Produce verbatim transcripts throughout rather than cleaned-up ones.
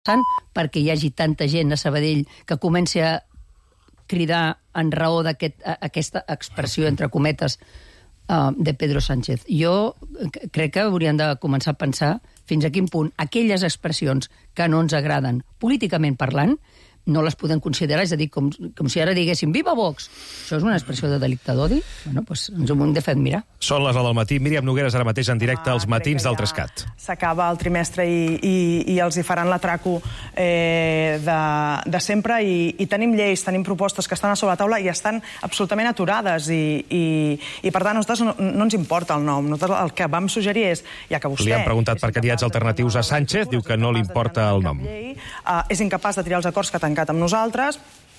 perquè hi hagi tanta gent a Sabadell que comenci a cridar en raó d'aquesta expressió, entre cometes, de Pedro Sánchez. Jo crec que hauríem de començar a pensar fins a quin punt aquelles expressions que no ens agraden políticament parlant no les podem considerar, és a dir, com, com si ara diguéssim viva Vox. Això és una expressió de delicte d'odi? Bueno, doncs ens ho hem de fer admirar. Són les nou del matí. Míriam Nogueres ara mateix en directe als matins del Trescat. S'acaba el trimestre i, i, i els hi faran l'atraco eh, de, de sempre i, i tenim lleis, tenim propostes que estan a sobre la taula i estan absolutament aturades i, i, i per tant, a nosaltres no, no ens importa el nom. Nosaltres el que vam suggerir és, ja que vostè... Li han preguntat per candidats alternatius a Sánchez, diu que no li importa el nom. Llei, uh, és incapaç de triar els acords que tancat amb nosaltres,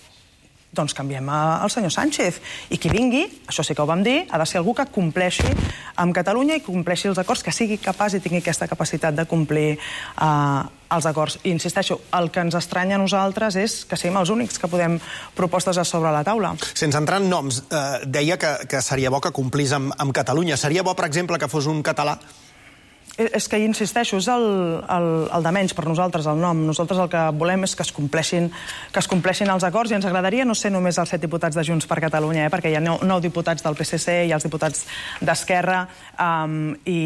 doncs canviem el senyor Sánchez. I qui vingui, això sí que ho vam dir, ha de ser algú que compleixi amb Catalunya i compleixi els acords, que sigui capaç i tingui aquesta capacitat de complir uh, els acords. I insisteixo, el que ens estranya a nosaltres és que siguem els únics que podem propostes a sobre la taula. Sense entrar en noms, eh, deia que, que seria bo que complís amb, amb Catalunya. Seria bo, per exemple, que fos un català? És que, insisteixo, és el, el, el de menys per nosaltres, el nom. Nosaltres el que volem és que es compleixin, que es compleixin els acords i ens agradaria no ser només els set diputats de Junts per Catalunya, eh, perquè hi ha nou, nou diputats del P S C, hi ha els diputats d'Esquerra um, i,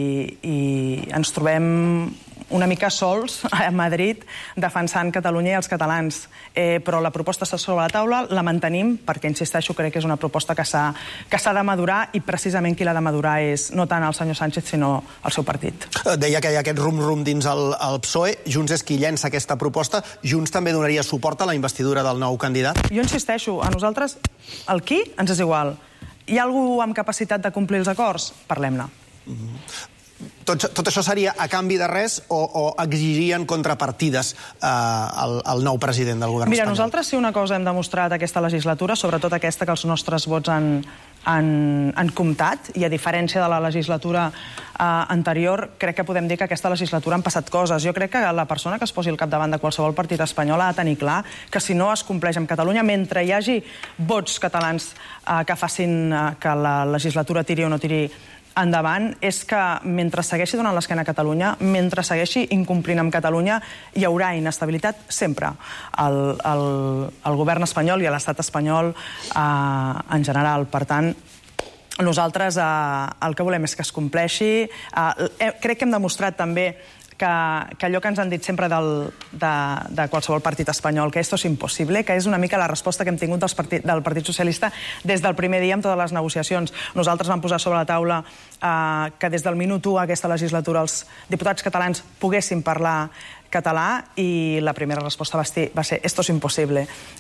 i ens trobem una mica sols a Madrid defensant Catalunya i els catalans. Eh, però la proposta està sobre la taula, la mantenim, perquè, insisteixo, crec que és una proposta que s'ha que s'ha de madurar i precisament qui l'ha de madurar és no tant el senyor Sánchez, sinó el seu partit. Deia que hi ha aquest rum-rum dins el, el P S O E. Junts és qui llença aquesta proposta. Junts també donaria suport a la investidura del nou candidat? Jo insisteixo, a nosaltres el qui ens és igual. Hi ha algú amb capacitat de complir els acords? Parlem-ne. Mm-hmm. Tot, tot això seria a canvi de res o, o exigirien contrapartides eh, al, al nou president del govern Mira, espanyol? Nosaltres si una cosa hem demostrat aquesta legislatura, sobretot aquesta que els nostres vots han, han, han comptat, i a diferència de la legislatura eh, anterior, crec que podem dir que aquesta legislatura han passat coses. Jo crec que la persona que es posi al capdavant de qualsevol partit espanyol ha de tenir clar que si no es compleix amb Catalunya, mentre hi hagi vots catalans eh, que facin eh, que la legislatura tiri o no tiri endavant, és que mentre segueixi donant l'esquena a Catalunya, mentre segueixi incomplint amb Catalunya, hi haurà inestabilitat sempre al, al, al govern espanyol i a l'estat espanyol eh, en general. Per tant, nosaltres eh, el que volem és que es compleixi. Eh, crec que hem demostrat també que, que allò que ens han dit sempre del, de, de qualsevol partit espanyol, que esto es impossible, que és una mica la resposta que hem tingut dels partit, del Partit Socialista des del primer dia amb totes les negociacions. Nosaltres vam posar sobre la taula eh, que des del minut u aquesta legislatura els diputats catalans poguessin parlar català i la primera resposta va ser, va ser esto es impossible.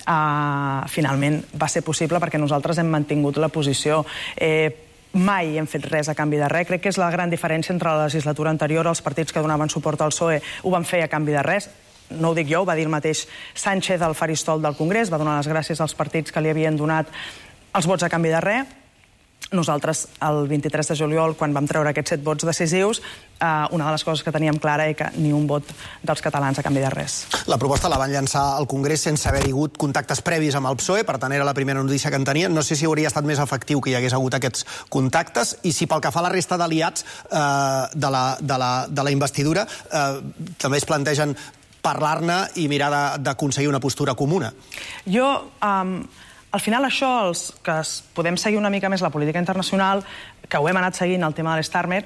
Uh, finalment va ser possible perquè nosaltres hem mantingut la posició. Eh, Mai hem fet res a canvi de res. Crec que és la gran diferència entre la legislatura anterior. Els partits que donaven suport al P S O E ho van fer a canvi de res. No ho dic jo, ho va dir el mateix Sánchez al faristol del Congrés, va donar les gràcies als partits que li havien donat els vots a canvi de res. Nosaltres, el vint-i-tres de juliol, quan vam treure aquests set vots decisius, eh, una de les coses que teníem clara era que ni un vot dels catalans a canvi de res. La proposta la van llançar al Congrés sense haver hagut contactes previs amb el P S O E, per tant era la primera notícia que en tenien. No sé si hauria estat més efectiu que hi hagués hagut aquests contactes i si pel que fa a la resta d'aliats eh, de, la, de, la, de la investidura eh, també es plantegen parlar-ne i mirar d'aconseguir una postura comuna. Jo... Eh, Al final això, els que podem seguir una mica més la política internacional, que ho hem anat seguint, el tema de l'Starmer,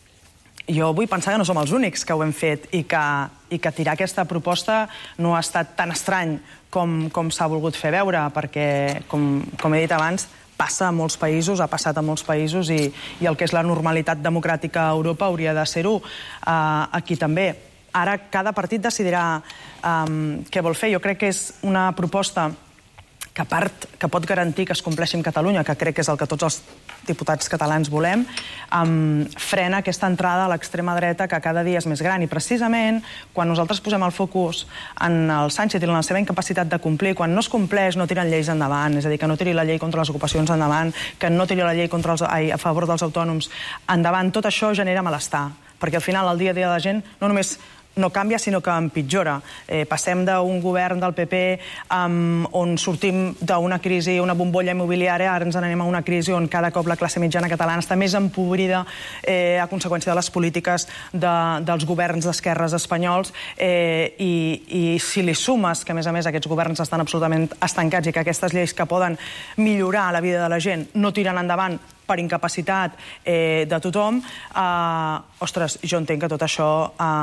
jo vull pensar que no som els únics que ho hem fet i que, i que tirar aquesta proposta no ha estat tan estrany com, com s'ha volgut fer veure, perquè, com, com he dit abans, passa a molts països, ha passat a molts països i, i el que és la normalitat democràtica a Europa hauria de ser-ho uh, aquí també. Ara cada partit decidirà um, què vol fer. Jo crec que és una proposta que a part que pot garantir que es compleixi amb Catalunya, que crec que és el que tots els diputats catalans volem, um, frena aquesta entrada a l'extrema dreta que cada dia és més gran. I precisament quan nosaltres posem el focus en el Sánchez i en la seva incapacitat de complir, quan no es compleix no tiren lleis endavant, és a dir, que no tiri la llei contra les ocupacions endavant, que no tiri la llei contra els, ai, a favor dels autònoms endavant, tot això genera malestar, perquè al final el dia a dia de la gent no només no canvia, sinó que empitjora. Eh, passem d'un govern del P P um, on sortim d'una crisi, una bombolla immobiliària, ara ens anem a una crisi on cada cop la classe mitjana catalana està més empobrida eh, a conseqüència de les polítiques de, dels governs d'esquerres espanyols, eh, i, i si li sumes que, a més a més, aquests governs estan absolutament estancats i que aquestes lleis que poden millorar la vida de la gent no tiren endavant per incapacitat eh, de tothom, eh, ostres, jo entenc que tot això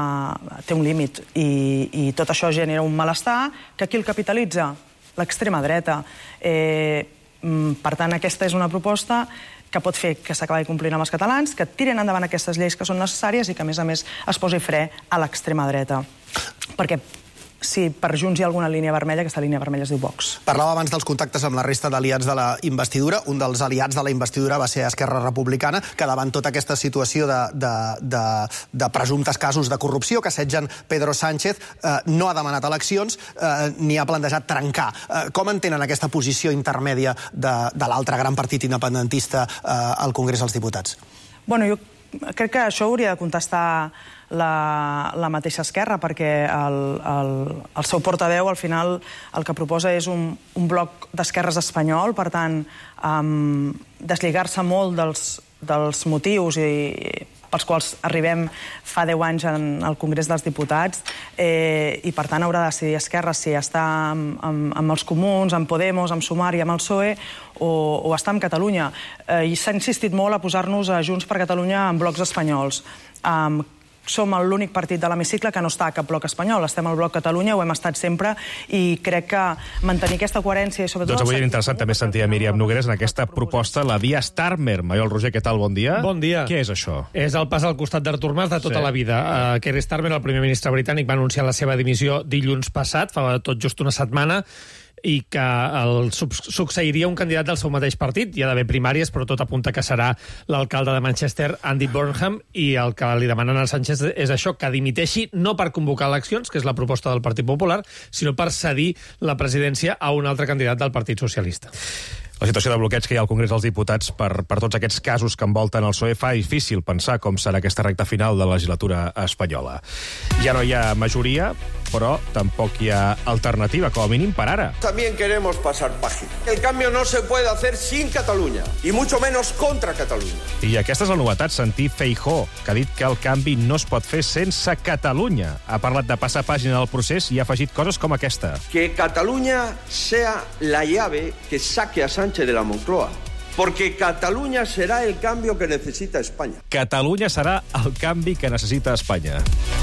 eh, té un límit i, i tot això genera un malestar que qui el capitalitza? L'extrema dreta. Eh, per tant, aquesta és una proposta que pot fer que s'acabi complint amb els catalans, que tiren endavant aquestes lleis que són necessàries i que, a més a més, es posi fre a l'extrema dreta. Perquè si per Junts hi ha alguna línia vermella, aquesta línia vermella es diu Vox. Parlava abans dels contactes amb la resta d'aliats de la investidura. Un dels aliats de la investidura va ser Esquerra Republicana, que davant tota aquesta situació de, de, de, de presumptes casos de corrupció que assetgen Pedro Sánchez, eh, no ha demanat eleccions eh, ni ha plantejat trencar. Eh, com entenen aquesta posició intermèdia de, de l'altre gran partit independentista eh, al Congrés dels Diputats? Bueno, jo crec que això hauria de contestar la, la mateixa Esquerra, perquè el, el, el seu portaveu, al final, el que proposa és un, un bloc d'esquerres espanyol, per tant, um, deslligar-se molt dels, dels motius i pels quals arribem fa deu anys en el Congrés dels Diputats, eh, i per tant haurà de decidir Esquerra si està amb, amb, amb els comuns, amb Podemos, amb Sumar i amb el P S O E, o, o està amb Catalunya. Eh, I s'ha insistit molt a posar-nos a Junts per Catalunya en blocs espanyols. Um, Som l'únic partit de l'hemicicle que no està a cap bloc espanyol. Estem al bloc Catalunya, ho hem estat sempre, i crec que mantenir aquesta coherència i sobretot... Doncs avui era interessant també sentir a Míriam Nogueres en aquesta proposta, la via Starmer. Maiol Roger, què tal? Bon dia. Bon dia. Què és això? És el pas al costat d'Artur Mas de tota Sí. la vida. Uh, Keir Starmer, el primer ministre britànic, va anunciar la seva dimissió dilluns passat, fa tot just una setmana, i que el succeiria un candidat del seu mateix partit. Hi ha d'haver primàries, però tot apunta que serà l'alcalde de Manchester, Andy Burnham, i el que li demanen al Sánchez és això, que dimiteixi no per convocar eleccions, que és la proposta del Partit Popular, sinó per cedir la presidència a un altre candidat del Partit Socialista. La situació de bloqueig que hi ha al Congrés dels Diputats per, per tots aquests casos que envolten el P S O E fa difícil pensar com serà aquesta recta final de la legislatura espanyola. Ja no hi ha majoria, però tampoc hi ha alternativa, com a mínim per ara. También queremos pasar página. El cambio no se puede hacer sin Catalunya, y mucho menos contra Catalunya. I aquesta és la novetat, sentir Feijóo, que ha dit que el canvi no es pot fer sense Catalunya. Ha parlat de passar pàgina del procés i ha afegit coses com aquesta. Que Catalunya sea la llave que saque a Sánchez de la Moncloa. Porque Catalunya será el cambio que necesita España. Catalunya serà el canvi que necessita Espanya.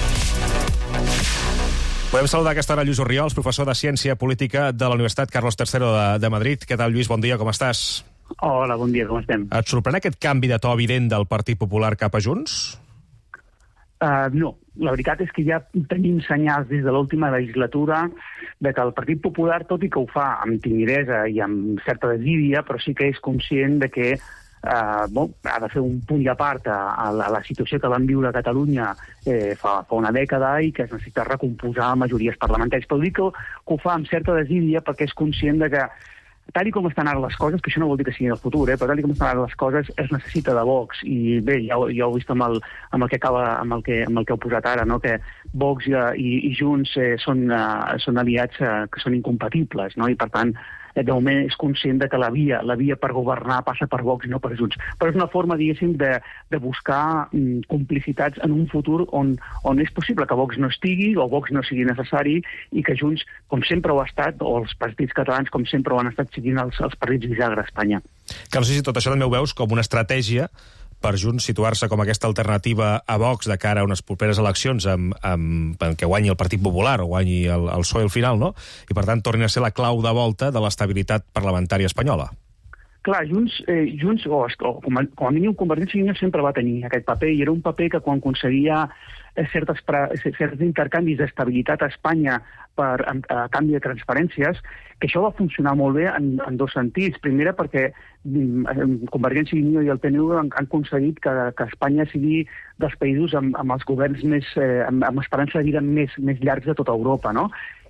Podem saludar a aquesta hora Lluís Orriols, professor de Ciència Política de la Universitat Carlos tercero de, de Madrid. Què tal, Lluís? Bon dia, com estàs? Hola, bon dia, com estem? Et sorprèn aquest canvi de to evident del Partit Popular cap a Junts? Uh, no, la veritat és que ja tenim senyals des de l'última legislatura de que el Partit Popular, tot i que ho fa amb timidesa i amb certa desídia, però sí que és conscient de que uh, bon, ha de fer un punt i a part a, a, la, a la situació que vam viure a Catalunya eh, fa, fa una dècada i que es necessita recomposar majories parlamentàries. Però dic que, que ho fa amb certa desídia perquè és conscient de que tal i com estan ara les coses, que això no vol dir que sigui el futur, eh, però tal i com estan ara les coses, es necessita de Vox. I bé, ja, ja ho he vist amb el, amb el que acaba, amb el que, amb el que heu posat ara, no? Que Vox i, i, i Junts eh, són, uh, són aliats uh, que són incompatibles, no? I per tant, eh, de moment és conscient de que la via, la via per governar passa per Vox i no per Junts. Però és una forma, diguéssim, de, de buscar mm, complicitats en un futur on, on és possible que Vox no estigui o Vox no sigui necessari i que Junts, com sempre ho ha estat, o els partits catalans, com sempre ho han estat seguint els, els partits bisagra a Espanya. Que no sé si tot això també ho veus com una estratègia per Junts situar-se com aquesta alternativa a Vox de cara a unes properes eleccions amb, amb, amb que guanyi el Partit Popular o guanyi el, el P S O E al final, no? I per tant torni a ser la clau de volta de l'estabilitat parlamentària espanyola. Clar, Junts, eh, Junts o, o com, a, com a mínim Convergència i Unió sempre va tenir aquest paper i era un paper que quan aconseguia certes, certs intercanvis d'estabilitat a Espanya per a, a canvi de transferències, que això va funcionar molt bé en, en dos sentits. Primera, perquè mm, Convergència i Unió i el P N V han, han aconseguit que, que Espanya sigui dels països amb, amb els governs més, eh, amb, amb esperança de vida més, més llargs de tota Europa, no?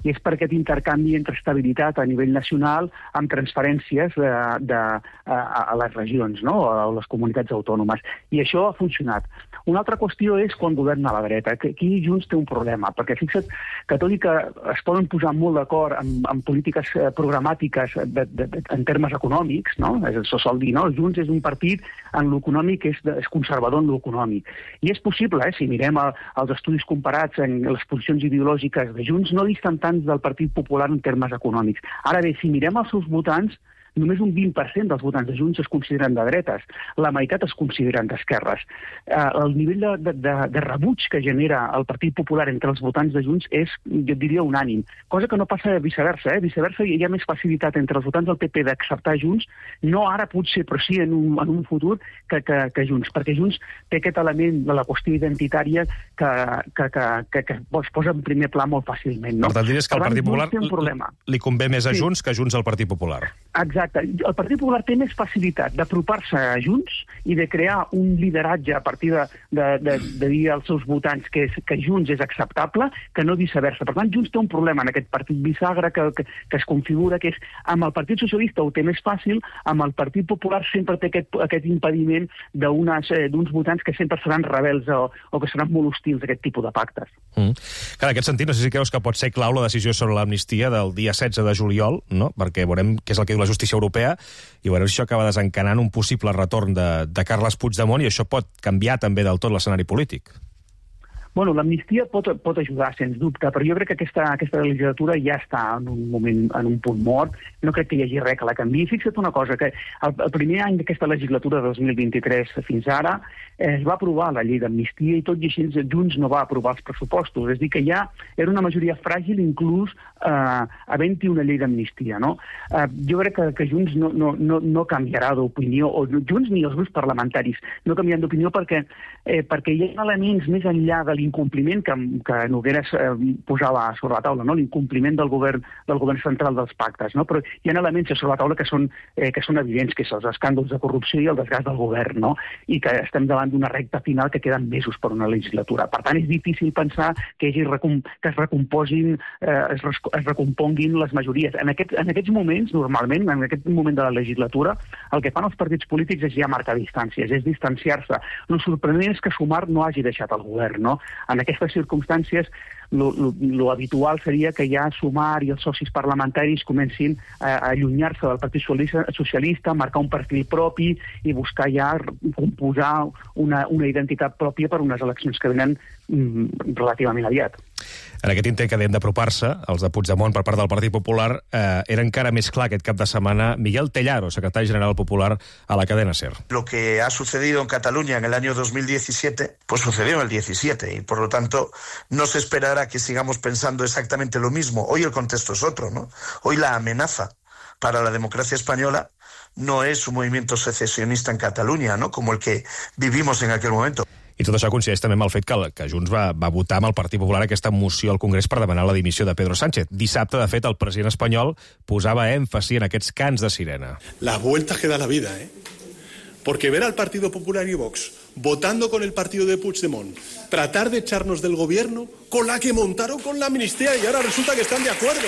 i és per aquest intercanvi entre estabilitat a nivell nacional amb transferències de, de, a, a les regions, no? A les comunitats autònomes. I això ha funcionat. Una altra qüestió és quan governa la dreta, que aquí Junts té un problema, perquè fixa't que tot i que es poden posar molt d'acord en, en polítiques programàtiques de, de, de, en termes econòmics, no? Això sol dir, no? Junts és un partit en l'econòmic, és, és conservador en l'econòmic. I és possible, eh? Si mirem el, els estudis comparats en les posicions ideològiques de Junts, no disten tant del Partit Popular en termes econòmics. Ara bé, si mirem els seus votants, només un vint per cent dels votants de Junts es consideren de dretes, la meitat es consideren d'esquerres. Eh, el nivell de, de, de rebuig que genera el Partit Popular entre els votants de Junts és, jo diria, unànim, cosa que no passa viceversa. Eh? Viceversa, hi ha més facilitat entre els votants del P P d'acceptar Junts, no ara potser, però sí en un, en un futur, que, que, que Junts, perquè Junts té aquest element de la qüestió identitària que, que, que, que, que es posa en primer pla molt fàcilment. No? Per tant, diries que el Partit Popular li convé més a sí. Junts que Junts al Partit Popular. Exacte. El Partit Popular té més facilitat d'apropar-se a Junts i de crear un lideratge a partir de, de, de, de dir als seus votants que, és, que Junts és acceptable, que no viceversa. Per tant, Junts té un problema en aquest partit bisagre que, que, que es configura, que és amb el Partit Socialista ho té més fàcil, amb el Partit Popular sempre té aquest, aquest impediment d'uns votants que sempre seran rebels o, o que seran molt hostils a aquest tipus de pactes. Mm. Clar, en aquest sentit, no sé si creus que pot ser clau la decisió sobre l'amnistia del dia setze de juliol, no? Perquè veurem què és el que diu la justícia europea i veurem si això acaba desencanant un possible retorn de, de Carles Puigdemont i això pot canviar també del tot l'escenari polític. Bueno, l'amnistia pot, pot ajudar, sens dubte, però jo crec que aquesta, aquesta legislatura ja està en un moment, en un punt mort. No crec que hi hagi res que la canviï. Fixa't una cosa, que el, el primer any d'aquesta legislatura de dos mil vint-i-tres fins ara es va aprovar la llei d'amnistia i tot i així Junts no va aprovar els pressupostos. És a dir, que ja era una majoria fràgil inclús eh, havent-hi una llei d'amnistia. No? Eh, jo crec que, que Junts no, no, no, no canviarà d'opinió, o Junts ni els grups parlamentaris no canviaran d'opinió perquè, eh, perquè hi ha elements més enllà de l'incompliment que, que Nogueras eh, posava sobre la taula, no? L'incompliment del govern del govern central dels pactes, no? Però hi ha elements sobre la taula que són, eh, que són evidents, que són els escàndols de corrupció i el desgast del govern, no? I que estem davant d'una recta final que queden mesos per una legislatura. Per tant, és difícil pensar que, hi hagi que es recomposin, eh, es, es recomponguin les majories. En, aquest, en aquests moments, normalment, en aquest moment de la legislatura, el que fan els partits polítics és ja marcar distàncies, és distanciar-se. El sorprenent és que Sumar no hagi deixat el govern, no? En aquestes circumstàncies, lo, lo, lo habitual seria que ja Sumar i els socis parlamentaris comencin a, a allunyar-se del Partit Socialista, socialista, marcar un perfil propi i buscar ja composar una, una identitat pròpia per unes eleccions que venen mm, relativament aviat. En aquest intent que dèiem d'apropar-se, els de Puigdemont per part del Partit Popular, eh, era encara més clar aquest cap de setmana Miguel Tellaro, secretari general popular a la cadena SER. Lo que ha sucedido en Cataluña en el año dos mil diecisiete, pues sucedió en el diecisiete y por lo tanto no se esperará que sigamos pensando exactamente lo mismo. Hoy el contexto es otro, ¿no? Hoy la amenaza para la democracia española no es un movimiento secesionista en Cataluña, ¿no? Como el que vivimos en aquel momento. I tot això coincideix també amb el fet que, que Junts va, va votar amb el Partit Popular aquesta moció al Congrés per demanar la dimissió de Pedro Sánchez. Dissabte, de fet, el president espanyol posava èmfasi en aquests cants de sirena. Las vueltas que da la vida, ¿eh? Porque ver al Partido Popular y Vox votando con el partido de Puigdemont, tratar de echarnos del gobierno con la que montaron con la amnistía y ahora resulta que están de acuerdo.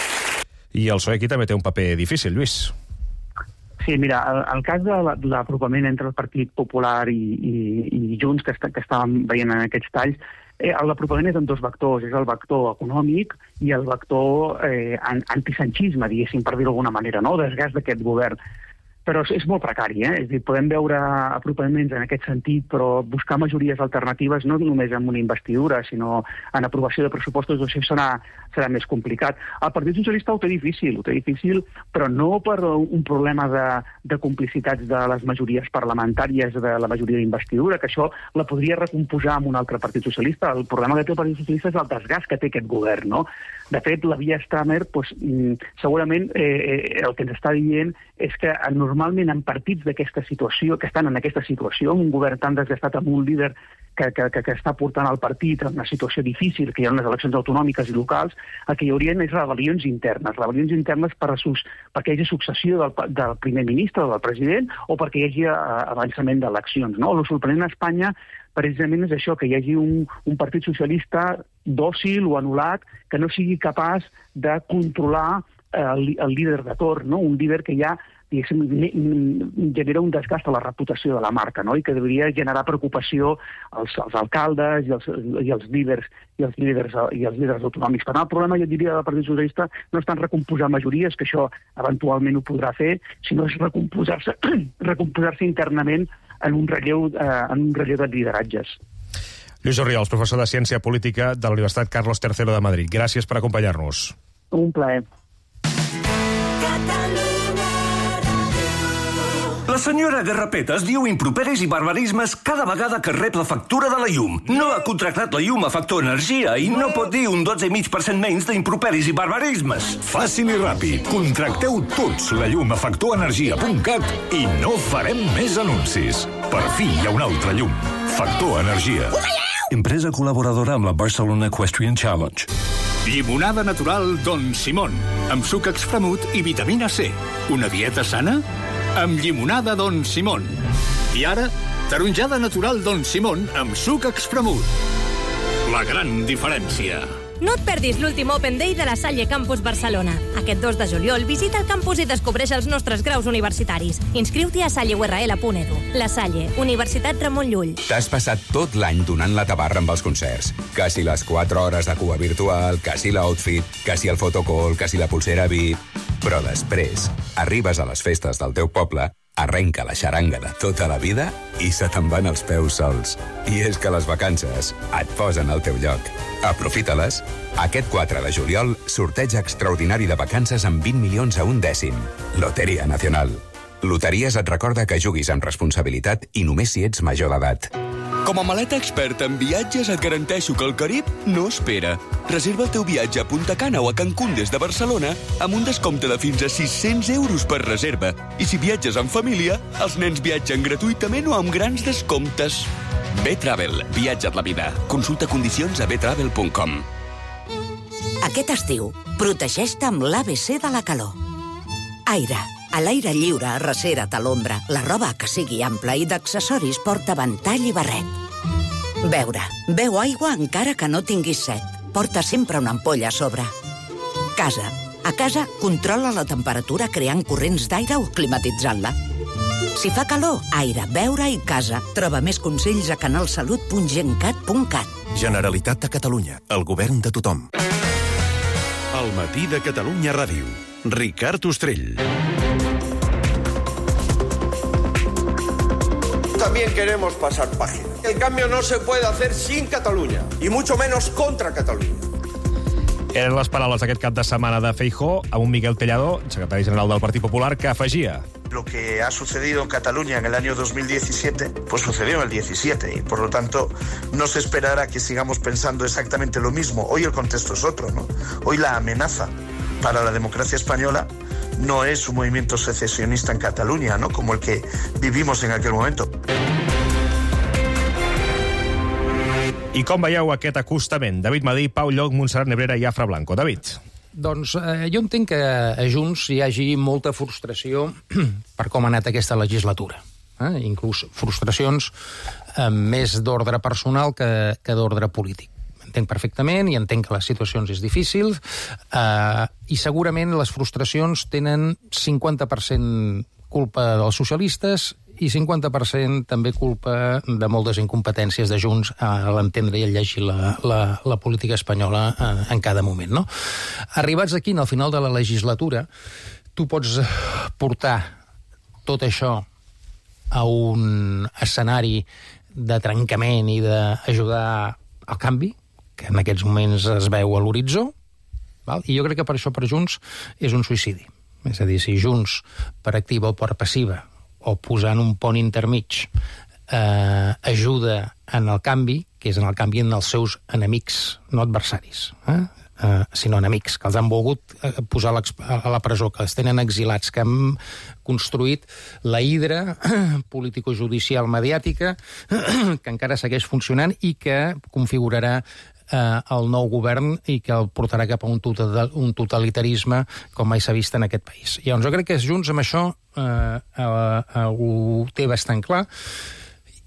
I el P S O E aquí també té un paper difícil, Lluís. Sí, mira, el, el cas de l'apropament entre el Partit Popular i, i, i Junts, que, est que estàvem veient en aquests talls, eh, l'apropament és en dos vectors, és el vector econòmic i el vector eh, antisanchisme, diguéssim, per dir-ho d'alguna manera, no? Desgast d'aquest govern. Però és molt precari, eh? És a dir, podem veure apropaments en aquest sentit, però buscar majories alternatives no només en una investidura, sinó en aprovació de pressupostos, això serà, serà més complicat. El Partit Socialista ho té difícil, ho té difícil, però no per un problema de, de complicitats de les majories parlamentàries, de la majoria d'investidura, que això la podria recomposar amb un altre Partit Socialista. El problema que té el Partit Socialista és el desgast que té aquest govern, no? De fet, la via Stramer, doncs, segurament eh, el que ens està dient és que normalment en partits d'aquesta situació, que estan en aquesta situació, un govern tan desgastat amb un líder que, que, que, que està portant el partit en una situació difícil, que hi ha unes eleccions autonòmiques i locals, el que hi haurien és rebel·lions internes, rebel·lions internes per a sus, perquè hi hagi successió del, del primer ministre o del president o perquè hi hagi avançament d'eleccions. No? El sorprenent a Espanya precisament és això, que hi hagi un, un partit socialista dòcil o anul·lat que no sigui capaç de controlar eh, el, el líder de torn, no? Un líder que ja diguéssim, genera un desgast a la reputació de la marca, no? I que devia generar preocupació als, als alcaldes i als, i als líders i els líders i els líders autonòmics. Per tant, el problema, jo diria, del Partit Socialista no és tant recomposar majories, que això eventualment ho podrà fer, sinó és recomposar-se recomposar-se internament en un relleu, eh, en un relleu de lideratges. Lluís Orriols, professor de Ciència Política de la Universitat Carlos tercero de Madrid. Gràcies per acompanyar-nos. Un plaer. La senyora Garrapetes diu improperis i barbarismes cada vegada que rep la factura de la llum. No ha contractat la llum a Factor Energia i no pot dir un dotze coma cinc per cent menys d'improperis i barbarismes. Fàcil i ràpid. Contracteu tots la llum a factor energia punt cat i no farem més anuncis. Per fi hi ha una altra llum. Factor Energia. Empresa col·laboradora amb la Barcelona Equestrian Challenge. Llimonada natural Don Simón, amb suc extremut i vitamina C. Una dieta sana? Amb llimonada Don Simón. I ara, taronjada natural Don Simón amb suc extremut. La gran diferència. No et perdis l'últim Open Day de la Salle Campus Barcelona. Aquest dos de juliol visita el campus i descobreix els nostres graus universitaris. Inscriu-t'hi a salle u erra ele punt edu. La Salle, Universitat Ramon Llull. T'has passat tot l'any donant la tabarra amb els concerts. Que si les quatre hores de cua virtual, que si l'outfit, que si el fotocall, que si la pulsera V I P... Però després, arribes a les festes del teu poble, arrenca la xaranga de tota la vida i se te'n van els peus sols. I és que les vacances et posen al teu lloc. Aprofita-les. Aquest quatre de juliol, sorteig extraordinari de vacances amb vint milions a un dècim. Loteria Nacional. Loteries et recorda que juguis amb responsabilitat i només si ets major d'edat. Com a maleta experta en viatges et garanteixo que el Carib no espera. Reserva el teu viatge a Punta Cana o a Cancún des de Barcelona amb un descompte de fins a sis-cents euros per reserva. I si viatges en família, els nens viatgen gratuïtament o amb grans descomptes. B-Travel. Viatja't la vida. Consulta condicions a b travel punt com. Aquest estiu, protegeix-te amb l'A B C de la calor. Aire. A l'aire lliure, arrecera't a l'ombra. La roba que sigui ampla i d'accessoris porta ventall i barret. Beure. Beu aigua encara que no tinguis set. Porta sempre una ampolla a sobre. Casa. A casa, controla la temperatura creant corrents d'aire o climatitzant-la. Si fa calor, aire, beure i casa. Troba més consells a canalsalut punt gencat punt cat. Generalitat de Catalunya. El govern de tothom. El matí de Catalunya Ràdio. Ricard Ostrell. También queremos pasar página. El cambio no se puede hacer sin Cataluña, y mucho menos contra Cataluña. Eren les paraules d'aquest cap de setmana de Feijóo amb un Miguel Tellado, secretari general del Partit Popular, que afegia: Lo que ha sucedido en Cataluña en el año dos mil diecisiete, pues sucedió en el diecisiete, y por lo tanto no se esperará que sigamos pensando exactamente lo mismo. Hoy el contexto es otro, ¿no? Hoy la amenaza para la democracia española no es un movimiento secesionista en Cataluña, ¿no? Como el que vivimos en aquel momento. I com veieu aquest acostament? David Madí, Pau Lloc, Montserrat Nebrera i Afra Blanco. David. Doncs eh, jo entenc que a Junts hi hagi molta frustració per com ha anat aquesta legislatura. Eh? Inclús frustracions eh, més d'ordre personal que, que d'ordre polític. Entenc perfectament i entenc que les situacions és difícil eh, i segurament les frustracions tenen cinquanta per cent culpa dels socialistes i cinquanta per cent també culpa de moltes incompetències de Junts a l'entendre i a llegir la, la, la política espanyola eh, en cada moment, no? Arribats aquí, al final de la legislatura, tu pots portar tot això a un escenari de trencament i d'ajudar al canvi, que en aquests moments es veu a l'horitzó, val? I jo crec que per això per Junts és un suïcidi. És a dir, si Junts, per activa o per passiva, o posant un pont intermig, eh, ajuda en el canvi, que és en el canvi en els seus enemics, no adversaris, eh? Eh, sinó enemics, que els han volgut posar a la presó, que els tenen exilats, que han construït la hidra político-judicial mediàtica, que encara segueix funcionant i que configurarà eh, el nou govern i que el portarà cap a un, total, un totalitarisme com mai s'ha vist en aquest país. I llavors jo crec que Junts amb això eh, eh, ho té bastant clar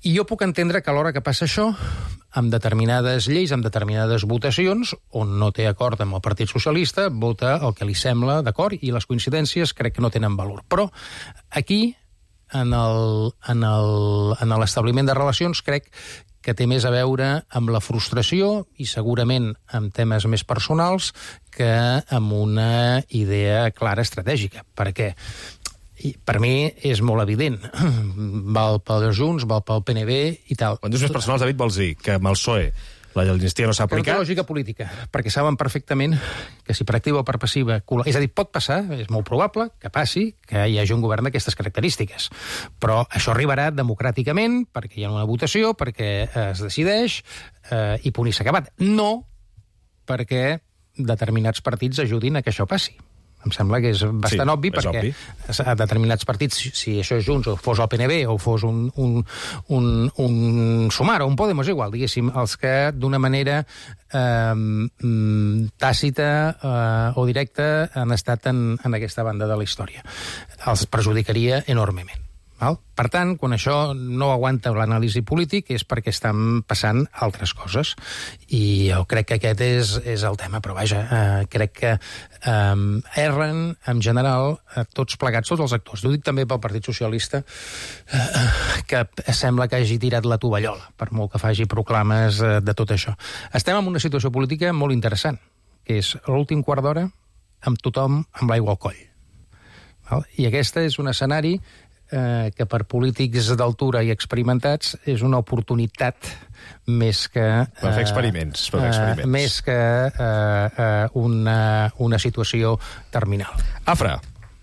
I jo puc entendre que a l'hora que passa això, amb determinades lleis, amb determinades votacions, on no té acord amb el Partit Socialista, vota el que li sembla d'acord, i les coincidències crec que no tenen valor. Però aquí, en el, en el, en l'establiment de relacions, crec que té més a veure amb la frustració i segurament amb temes més personals que amb una idea clara estratègica. Perquè per mi és molt evident. Val pel Junts, val pel P N V i tal. Quan dius més personals, David, vols dir que amb el P S O E la amnistia no s'ha aplicat? Que no té lògica política, perquè saben perfectament que si per activa o per passiva... És a dir, pot passar, és molt probable que passi, que hi hagi un govern d'aquestes característiques. Però això arribarà democràticament, perquè hi ha una votació, perquè es decideix, eh, i punt i s'ha acabat. No perquè determinats partits ajudin a que això passi. Em sembla que és bastant sí, obvi, és perquè obvi. A determinats partits, si això és Junts, o fos el P N V, o fos un, un, un, un Sumar, o un Podemos, igual, diguéssim, els que d'una manera eh, tàcita eh, o directa han estat en, en aquesta banda de la història. Els perjudicaria enormement. Val? Per tant, quan això no aguanta l'anàlisi polític és perquè estan passant altres coses. I jo crec que aquest és, és el tema. Però vaja, eh, crec que eh, erren, en general, eh, tots plegats, tots els actors. Ho dic també pel Partit Socialista, eh, que sembla que hagi tirat la tovallola, per molt que faci proclames eh, de tot això. Estem en una situació política molt interessant, que és l'últim quart d'hora amb tothom amb l'aigua al coll. Val? I aquesta és un escenari Eh, que per polítics d'altura i experimentats és una oportunitat més que... Eh, per fer experiments. Per fer experiments. Eh, més que eh, eh, una, una situació terminal. Afra.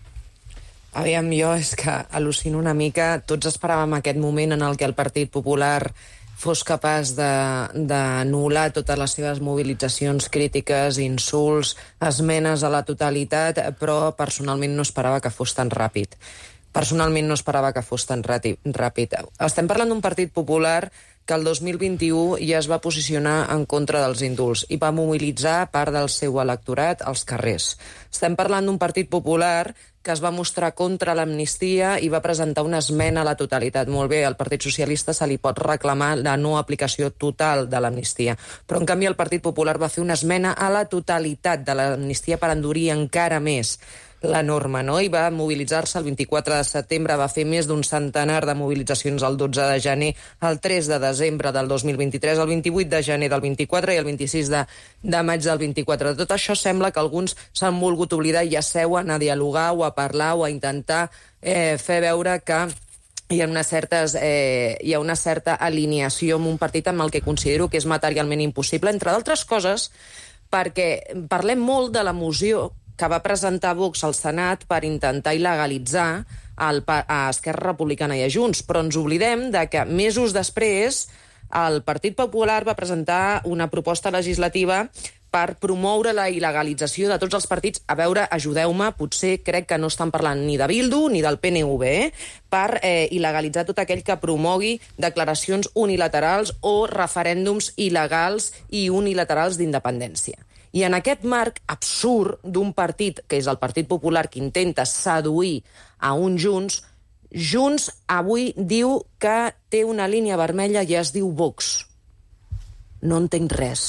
Aviam, jo és que al·lucino una mica. Tots esperàvem aquest moment en el que el Partit Popular fos capaç d'anul·lar totes les seves mobilitzacions crítiques, insults, esmenes a la totalitat, però personalment no esperava que fos tan ràpid. Personalment no esperava que fos tan ràpid. Estem parlant d'un Partit Popular que el dos mil vint-i-u ja es va posicionar en contra dels indults i va mobilitzar part del seu electorat als carrers. Estem parlant d'un Partit Popular que es va mostrar contra l'amnistia i va presentar una esmena a la totalitat. Molt bé, al Partit Socialista se li pot reclamar la no aplicació total de l'amnistia, però en canvi el Partit Popular va fer una esmena a la totalitat de l'amnistia per endurir encara més la norma, no? I va mobilitzar-se el vint-i-quatre de setembre, va fer més d'un centenar de mobilitzacions el dotze de gener, el tres de desembre del dos mil vint-i-tres, el vint-i-vuit de gener del vint-i-quatre i el vint-i-sis de, de maig del vint-i-quatre. De tot això sembla que alguns s'han volgut oblidar i ja seuen a dialogar o a parlar o a intentar eh, fer veure que hi ha, una certes, eh, hi ha una certa alineació amb un partit amb el que considero que és materialment impossible, entre d'altres coses, perquè parlem molt de la moció que va presentar Vox al Senat per intentar il·legalitzar el, a Esquerra Republicana i a Junts, però ens oblidem de que mesos després el Partit Popular va presentar una proposta legislativa per promoure la il·legalització de tots els partits. A veure, ajudeu-me, potser crec que no estan parlant ni de Bildu ni del P N V, eh? per eh, il·legalitzar tot aquell que promogui declaracions unilaterals o referèndums il·legals i unilaterals d'independència. I en aquest marc absurd d'un partit, que és el Partit Popular, que intenta seduir a un Junts, Junts avui diu que té una línia vermella i es diu Vox. No entenc res.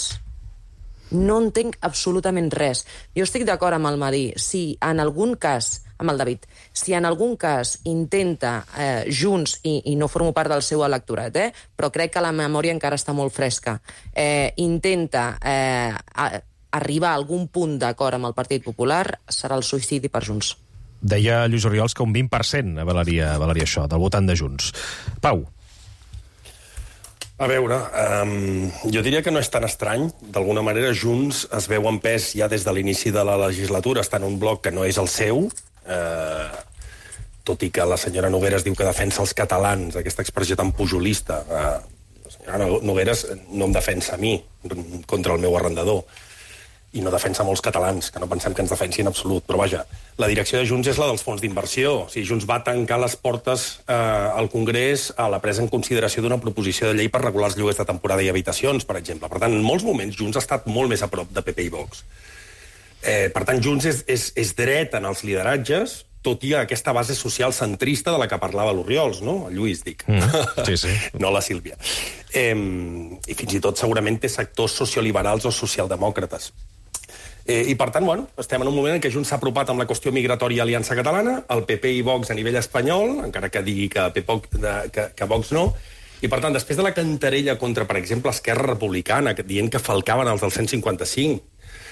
No entenc absolutament res. Jo estic d'acord amb el Madí. Si en algun cas, amb el David, si en algun cas intenta eh, Junts, i, i no formo part del seu electorat, eh, però crec que la memòria encara està molt fresca, eh, intenta... Eh, a, arribar a algun punt d'acord amb el Partit Popular, serà el suïcidi per Junts. Deia Lluís Oriols que un vint per cent avalaria, avalaria això, del votant de Junts. Pau. A veure, um, jo diria que no és tan estrany. D'alguna manera, Junts es veu en pes ja des de l'inici de la legislatura. Està en un bloc que no és el seu, eh, tot i que la senyora Nogueras diu que defensa els catalans, aquesta expressió tan pujolista. Eh, la senyora Nogueras no em defensa a mi contra el meu arrendador, i no defensa molts catalans, que no pensem que ens defensi en absolut. Però vaja, la direcció de Junts és la dels fons d'inversió. O sigui, Junts va tancar les portes eh, al Congrés a la presa en consideració d'una proposició de llei per regular els lloguers de temporada i habitacions, per exemple. Per tant, en molts moments Junts ha estat molt més a prop de P P i Vox. Eh, per tant, Junts és, és, és dret en els lideratges, tot i aquesta base social centrista de la que parlava l'Oriols, no? El Lluís, dic. Mm, sí, sí. No la Sílvia. Eh, I fins i tot segurament té sectors socioliberals o socialdemòcrates. Eh, I, per tant, bueno, estem en un moment en què Junts s'ha apropat amb la qüestió migratòria a Aliança Catalana, el P P i Vox a nivell espanyol, encara que digui que, P P, que, que Vox no, i, per tant, després de la cantarella contra, per exemple, Esquerra Republicana, dient que falcaven els del cent cinquanta-cinc,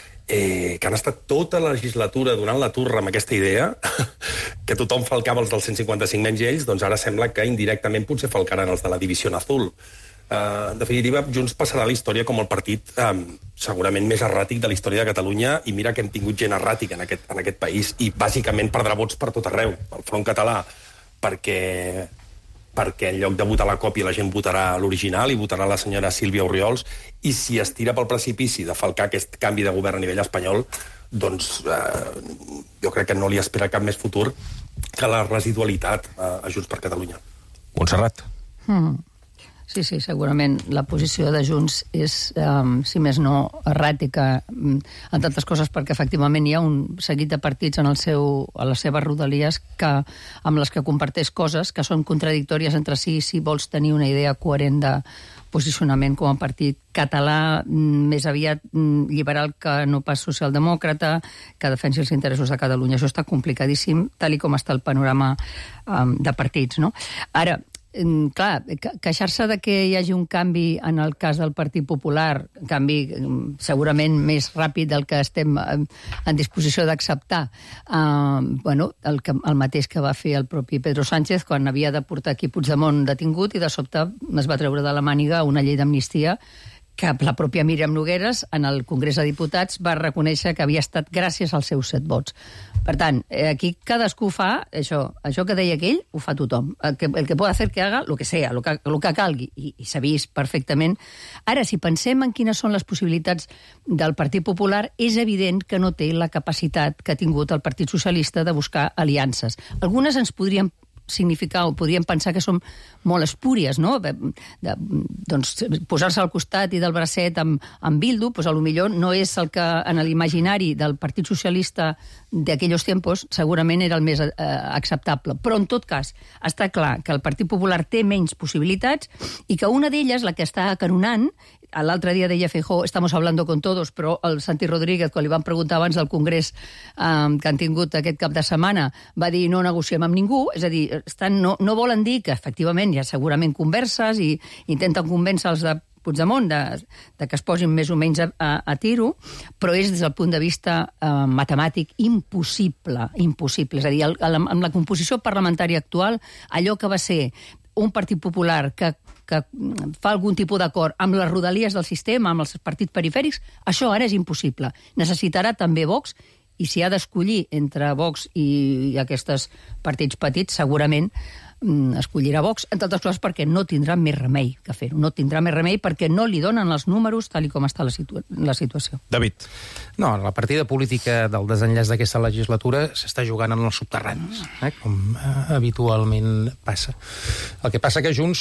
eh, que han estat tota la legislatura donant la turra amb aquesta idea, que tothom falcava els del cent cinquanta-cinc menys ells, doncs ara sembla que indirectament potser falcaran els de la Divisió Azul. Uh, en definitiva, Junts passarà a la història com el partit um, segurament més erràtic de la història de Catalunya, i mira que hem tingut gent erràtica en aquest, en aquest país, i bàsicament perdrà vots per tot arreu, pel Front Català, perquè... perquè en lloc de votar la còpia la gent votarà l'original i votarà la senyora Sílvia Oriols, i si es tira pel precipici de falcar aquest canvi de govern a nivell espanyol, doncs eh, jo crec que no li espera cap més futur que la residualitat eh, a Junts per Catalunya. Montserrat. Mm. Sí, sí, segurament la posició de Junts és, um, si més no, erràtica, um, en tantes coses, perquè efectivament hi ha un seguit de partits en el seu, a les seves rodalies que, amb les que comparteix coses que són contradictòries entre si, si vols tenir una idea coherent de posicionament com a partit català, més aviat liberal que no pas socialdemòcrata, que defensi els interessos de Catalunya. Això està complicadíssim, tal i com està el panorama um, de partits, no? Ara, clar, queixar-se de que hi hagi un canvi en el cas del Partit Popular, un canvi segurament més ràpid del que estem en disposició d'acceptar, uh, bueno, el, que, el mateix que va fer el propi Pedro Sánchez quan havia de portar aquí Puigdemont detingut i de sobte es va treure de la màniga una llei d'amnistia que la pròpia Míriam Nogueras, en el Congrés de Diputats, va reconèixer que havia estat gràcies als seus set vots. Per tant, aquí cadascú fa això, això que deia aquell, ho fa tothom. El que, el que pot fer que haga, lo que sea, lo que, lo que calgui, i, i s'ha vist perfectament. Ara, si pensem en quines són les possibilitats del Partit Popular, és evident que no té la capacitat que ha tingut el Partit Socialista de buscar aliances. Algunes ens podrien significar, o podríem pensar que són molt espúries, no? De, de, doncs posar-se al costat i del bracet amb, amb Bildu, doncs potser no és el que en l'imaginari del Partit Socialista d'aquells tempos segurament era el més eh, acceptable. Però, en tot cas, està clar que el Partit Popular té menys possibilitats i que una d'elles, la que està acanonant, l'altre dia deia Feijóo, estamos hablando con todos, però el Santi Rodríguez, quan li van preguntar abans del Congrés eh, que han tingut aquest cap de setmana, va dir no negociem amb ningú, és a dir, estan, no, no volen dir que efectivament hi ha segurament converses i intenten convèncer els de Puigdemont de, de que es posin més o menys a, a, a tiro, però és des del punt de vista eh, matemàtic impossible, impossible. És a dir, el, el, amb la composició parlamentària actual, allò que va ser un Partit Popular que, que fa algun tipus d'acord amb les rodalies del sistema, amb els partits perifèrics, això ara és impossible. Necessitarà també Vox, i si ha d'escollir entre Vox i aquests partits petits, segurament escollirà Vox, entre altres coses perquè no tindrà més remei que fer-ho. No tindrà més remei perquè no li donen els números tal i com està la, situa la situació. David. No, la partida política del desenllaç d'aquesta legislatura s'està jugant en els subterranis, eh, com eh, habitualment passa. El que passa que Junts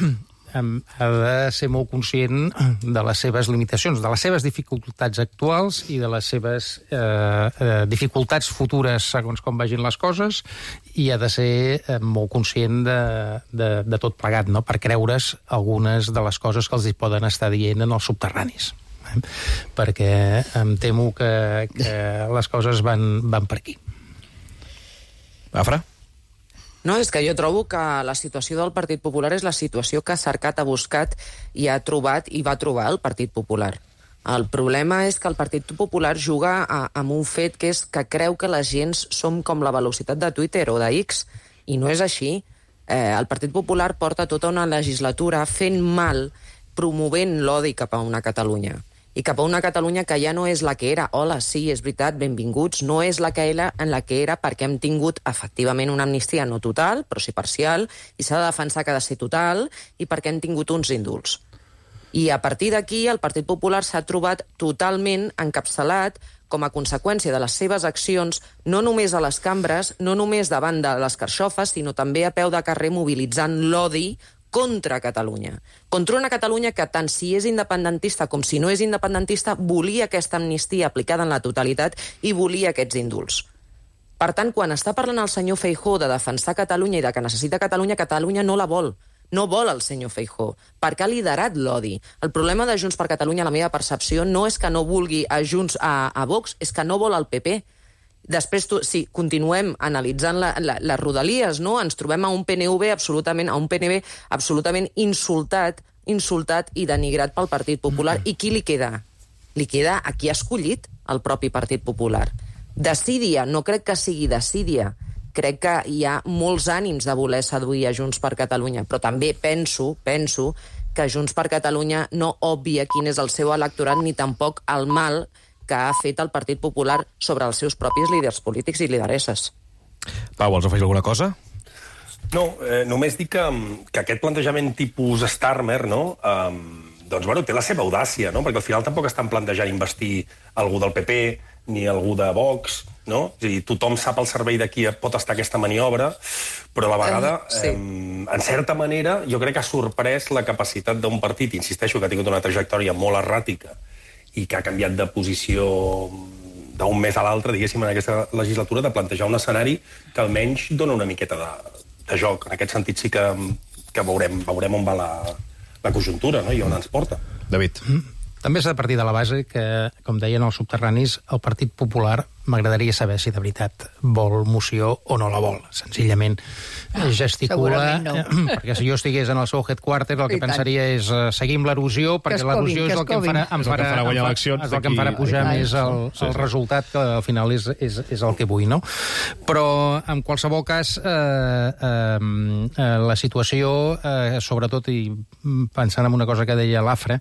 ha de ser molt conscient de les seves limitacions, de les seves dificultats actuals i de les seves eh, eh, dificultats futures segons com vagin les coses, i ha de ser eh, molt conscient de, de, de tot plegat, no? Per creure's algunes de les coses que els hi poden estar dient en els subterranis. Eh? Perquè em temo que, que les coses van, van per aquí. Afra? No, és que jo trobo que la situació del Partit Popular és la situació que ha cercat, ha buscat i ha trobat i va trobar el Partit Popular. El problema és que el Partit Popular juga a, amb un fet que és que creu que les gens som com la velocitat de Twitter o de X, i no és així. Eh, el Partit Popular porta tota una legislatura fent mal, promovent l'odi cap a una Catalunya. I cap a una Catalunya que ja no és la que era. Hola, sí, és veritat, benvinguts. No és la que era en la que era perquè hem tingut efectivament una amnistia no total, però sí parcial, i s'ha de defensar que ha de ser total, i perquè hem tingut uns indults. I a partir d'aquí el Partit Popular s'ha trobat totalment encapçalat com a conseqüència de les seves accions, no només a les cambres, no només davant de les carxofes, sinó també a peu de carrer mobilitzant l'odi contra Catalunya. Contra una Catalunya que, tant si és independentista com si no és independentista, volia aquesta amnistia aplicada en la totalitat i volia aquests indults. Per tant, quan està parlant el senyor Feijóo de defensar Catalunya i de que necessita Catalunya, Catalunya no la vol. No vol el senyor Feijóo, perquè ha liderat l'odi. El problema de Junts per Catalunya, la meva percepció, no és que no vulgui a Junts a, a Vox, és que no vol el P P. Després, tu, si continuem analitzant la, la, les rodalies, no? Ens trobem a un P N V absolutament, a un P N V absolutament insultat, insultat i denigrat pel Partit Popular. I qui li queda? Li queda a qui ha escollit el propi Partit Popular. Desídia, no crec que sigui desídia. Crec que hi ha molts ànims de voler seduir a Junts per Catalunya, però també penso, penso que Junts per Catalunya no obvia quin és el seu electorat ni tampoc el mal que ha fet el Partit Popular sobre els seus propis líders polítics i lideresses. Pau, vols afegir alguna cosa? No, eh, només dic que, que aquest plantejament tipus Starmer, no?, eh, doncs, bueno, té la seva audàcia, no?, perquè al final tampoc estan plantejant investir algú del P P ni algú de Vox, no? És a dir, tothom sap al servei de qui pot estar aquesta maniobra, però a la vegada, um, sí. eh, en certa manera, jo crec que ha sorprès la capacitat d'un partit, insisteixo, que ha tingut una trajectòria molt erràtica i que ha canviat de posició d'un mes a l'altre, diguéssim, en aquesta legislatura, de plantejar un escenari que almenys dona una miqueta de, de joc. En aquest sentit sí que, que veurem, veurem on va la, la conjuntura, no?, i on ens porta. David. Mm. També s'ha de partir de la base que, com deien els subterranis, el Partit Popular m'agradaria saber si de veritat vol moció o no la vol. Senzillament ah, gesticula... No. Perquè si jo estigués en el seu headquarter el que pensaria és uh, seguim l'erosió, perquè l'erosió és el que em farà, em farà, em farà, eleccions, és el que em farà pujar més el, el resultat, que al final és, és, és el que vull, no? Però, en qualsevol cas, eh, eh, la situació, eh, sobretot, i pensant en una cosa que deia l'Afra,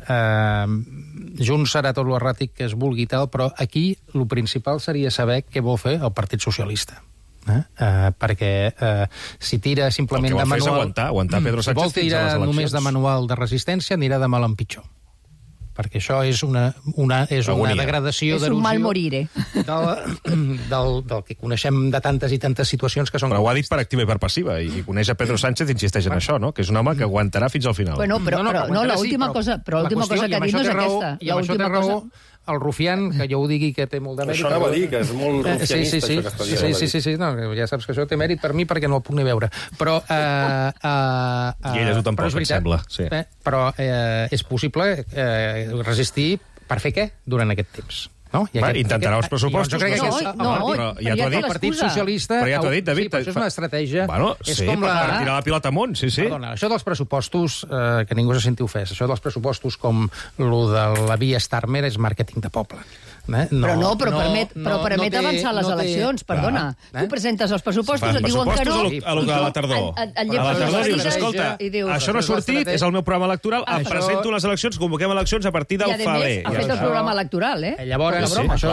eh, Junts serà tot l'erràtic que es vulgui tal, però aquí el principal seria saber què vol fer el Partit Socialista. Eh? Uh, perquè uh, si tira simplement de manual... aguantar, aguantar Pedro Sánchez vol tirar només de manual de resistència, anirà de mal en pitjor. Perquè això és una, una, és una degradació és un mal morir, eh? del, del, del que coneixem de tantes i tantes situacions que són... Però ho ha dit per activa i per passiva, i coneix a Pedro Sánchez i insisteix en això, no?, que és un home que aguantarà fins al final. Bueno, però, no, no, però, no, l'última sí, cosa, però l'última cosa que ha dit no és aquesta. I amb això té raó el rufián, que jo ho digui que té molt de mèrit... Això anava a dir, que és molt rufianista, sí, sí, sí, això que està dient. Sí, sí, sí, sí, no, ja saps que això té mèrit per mi perquè no el puc ni veure. Però... Uh, uh, uh, I ella ho tampoc, em sembla. Sí. Eh, però uh, és possible uh, resistir per fer què durant aquest temps? No? Va, aquest, intentarà els pressupostos. Jo crec que no, és, no, no, però ja t'ho ha dit. El Partit Socialista... Però ja t'ho ha dit, David. Sí, però això és una estratègia... Bueno, és sí, com per la... tirar la pilota amunt, sí, sí. Perdona, això dels pressupostos, eh, que ningú se senti ofès, això dels pressupostos com lo de la via Starmer és màrqueting de poble. Eh? No, però no, però no, permet, però no, permet no té, avançar les no té... eleccions, perdona. Eh? Tu presentes els pressupostos, et diuen que no... A lo de la tardor. A la tardor dius, escolta, això no ha sortit, és el meu programa electoral, em presento les eleccions, convoquem eleccions a partir del febrer. I a més, ha fet el programa electoral, eh? Llavors, això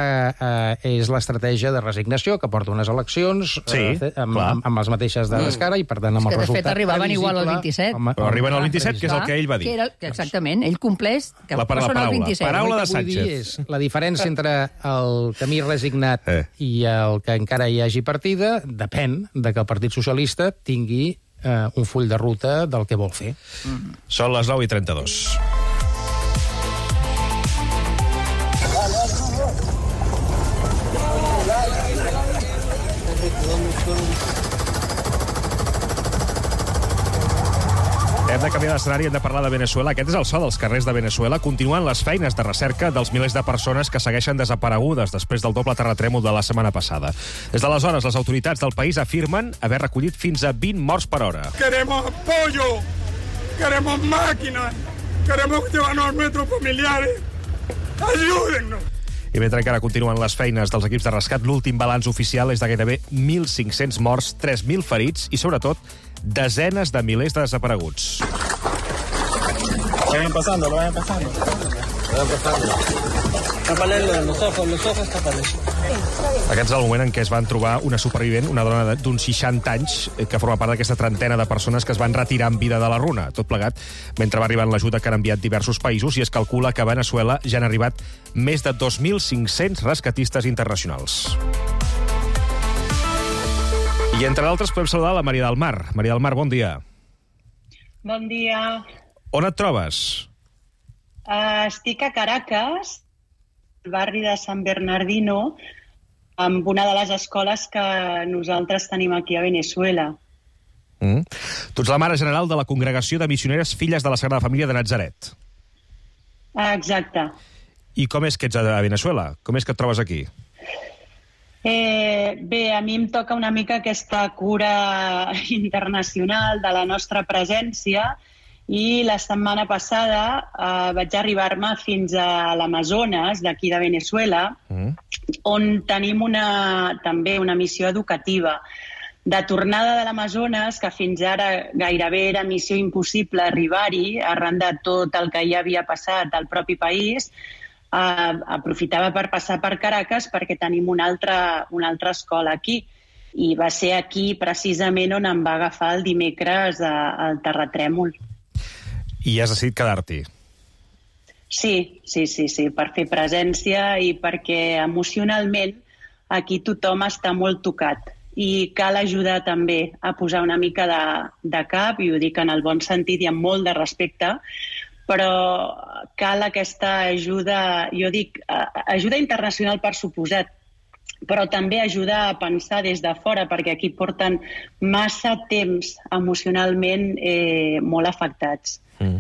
és l'estratègia de resignació que porta unes eleccions amb les mateixes dades que ara i, per tant, amb el resultat... Que, de fet, arribaven igual al vint-i-set. Però arriben al vint-i-set, que és el que ell va dir. Exactament, ell compleix que són al vint-i-set. Paraula de Sánchez. La diferència entre el camí resignat eh. i el que encara hi hagi partida depèn de que el Partit Socialista tingui eh, un full de ruta del que vol fer. Mm. Són les nou i trenta-dos. Hem de canviar d'escenari, hem de parlar de Venezuela. Aquest és el so dels carrers de Venezuela. Continuen les feines de recerca dels milers de persones que segueixen desaparegudes després del doble terratrèmol de la setmana passada. Des d'aleshores, les autoritats del país afirmen haver recollit fins a vint morts per hora. Queremos apoyo, queremos máquinas, queremos llevarnos a nuestros familiares. Ayúdennos. I mentre encara continuen les feines dels equips de rescat, l'últim balanç oficial és de gairebé mil cinc-cents morts, tres mil ferits i, sobretot, desenes de milers de desapareguts. Lo vayan pasando, lo vayan pasando. Lo vayan pasando. Tapale los ojos, los ojos, tapale. Aquest és el moment en què es van trobar una supervivent, una dona d'uns seixanta anys, que forma part d'aquesta trentena de persones que es van retirar en vida de la runa. Tot plegat, mentre va arribant l'ajuda que han enviat diversos països, i es calcula que a Venezuela ja han arribat més de dos mil cinc-cents rescatistes internacionals. I entre d'altres podem saludar la Maria del Mar. Maria del Mar, bon dia. Bon dia. On et trobes? Uh, estic a Caracas, al barri de San Bernardino, amb una de les escoles que nosaltres tenim aquí a Venezuela. Mm. Tu ets la mare general de la Congregació de Missioneres Filles de la Sagrada Família de Natzaret. Exacte. I com és que ets a Venezuela? Com és que et trobes aquí? Eh, bé, a mi em toca una mica aquesta cura internacional de la nostra presència i la setmana passada eh, vaig arribar-me fins a l'Amazones, d'aquí de Venezuela, mm. on tenim una, també una missió educativa. De tornada de l'Amazones, que fins ara gairebé era missió impossible arribar-hi, arran de tot el que hi havia passat al propi país, eh, aprofitava per passar per Caracas perquè tenim una altra, una altra escola aquí. I va ser aquí, precisament, on em va agafar el dimecres eh, el terratrèmol. I has decidit quedar-t'hi? Sí, sí, sí, sí, per fer presència i perquè emocionalment aquí tothom està molt tocat. I cal ajudar també a posar una mica de, de cap, i ho dic en el bon sentit i amb molt de respecte, però cal aquesta ajuda, jo dic, ajuda internacional per suposat, però també ajuda a pensar des de fora, perquè aquí porten massa temps emocionalment eh, molt afectats. Mm.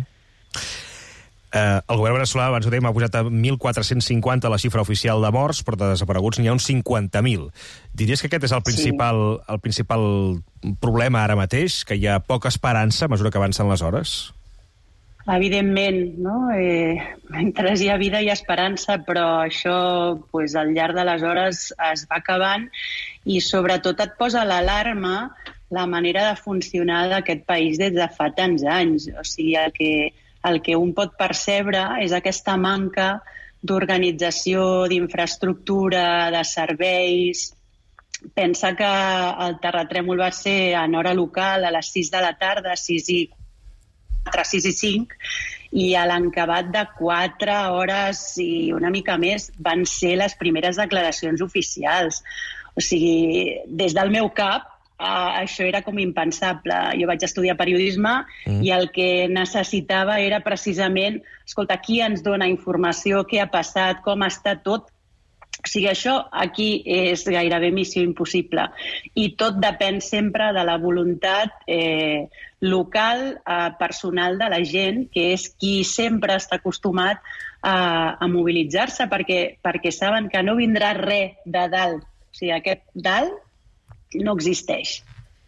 Eh, el govern veneçolà, abans ho dèiem, ha posat a mil quatre-cents cinquanta la xifra oficial de morts, però de desapareguts n'hi ha uns cinquanta mil. Diries que aquest és el principal, sí. el principal problema ara mateix, que hi ha poca esperança a mesura que avancen les hores? Evidentment, no? Eh, mentre hi ha vida hi ha esperança, però això pues, al llarg de les hores es va acabant i sobretot et posa l'alarma la manera de funcionar d'aquest país des de fa tants anys. O sigui, el que El que un pot percebre és aquesta manca d'organització, d'infraestructura, de serveis. Pensa que el terratrèmol va ser en hora local a les sis de la tarda, sis i quatre, sis i cinc, i a l'encabat de quatre hores i una mica més van ser les primeres declaracions oficials. O sigui, des del meu cap, Uh, això era com impensable. Jo vaig estudiar periodisme mm. i el que necessitava era precisament, escolta, qui ens dona informació, què ha passat, com està tot. O sigui, això aquí és gairebé missió impossible. I tot depèn sempre de la voluntat eh, local, eh, personal de la gent, que és qui sempre està acostumat a, a mobilitzar-se, perquè, perquè saben que no vindrà res de dalt. O sigui, aquest dalt no existeix.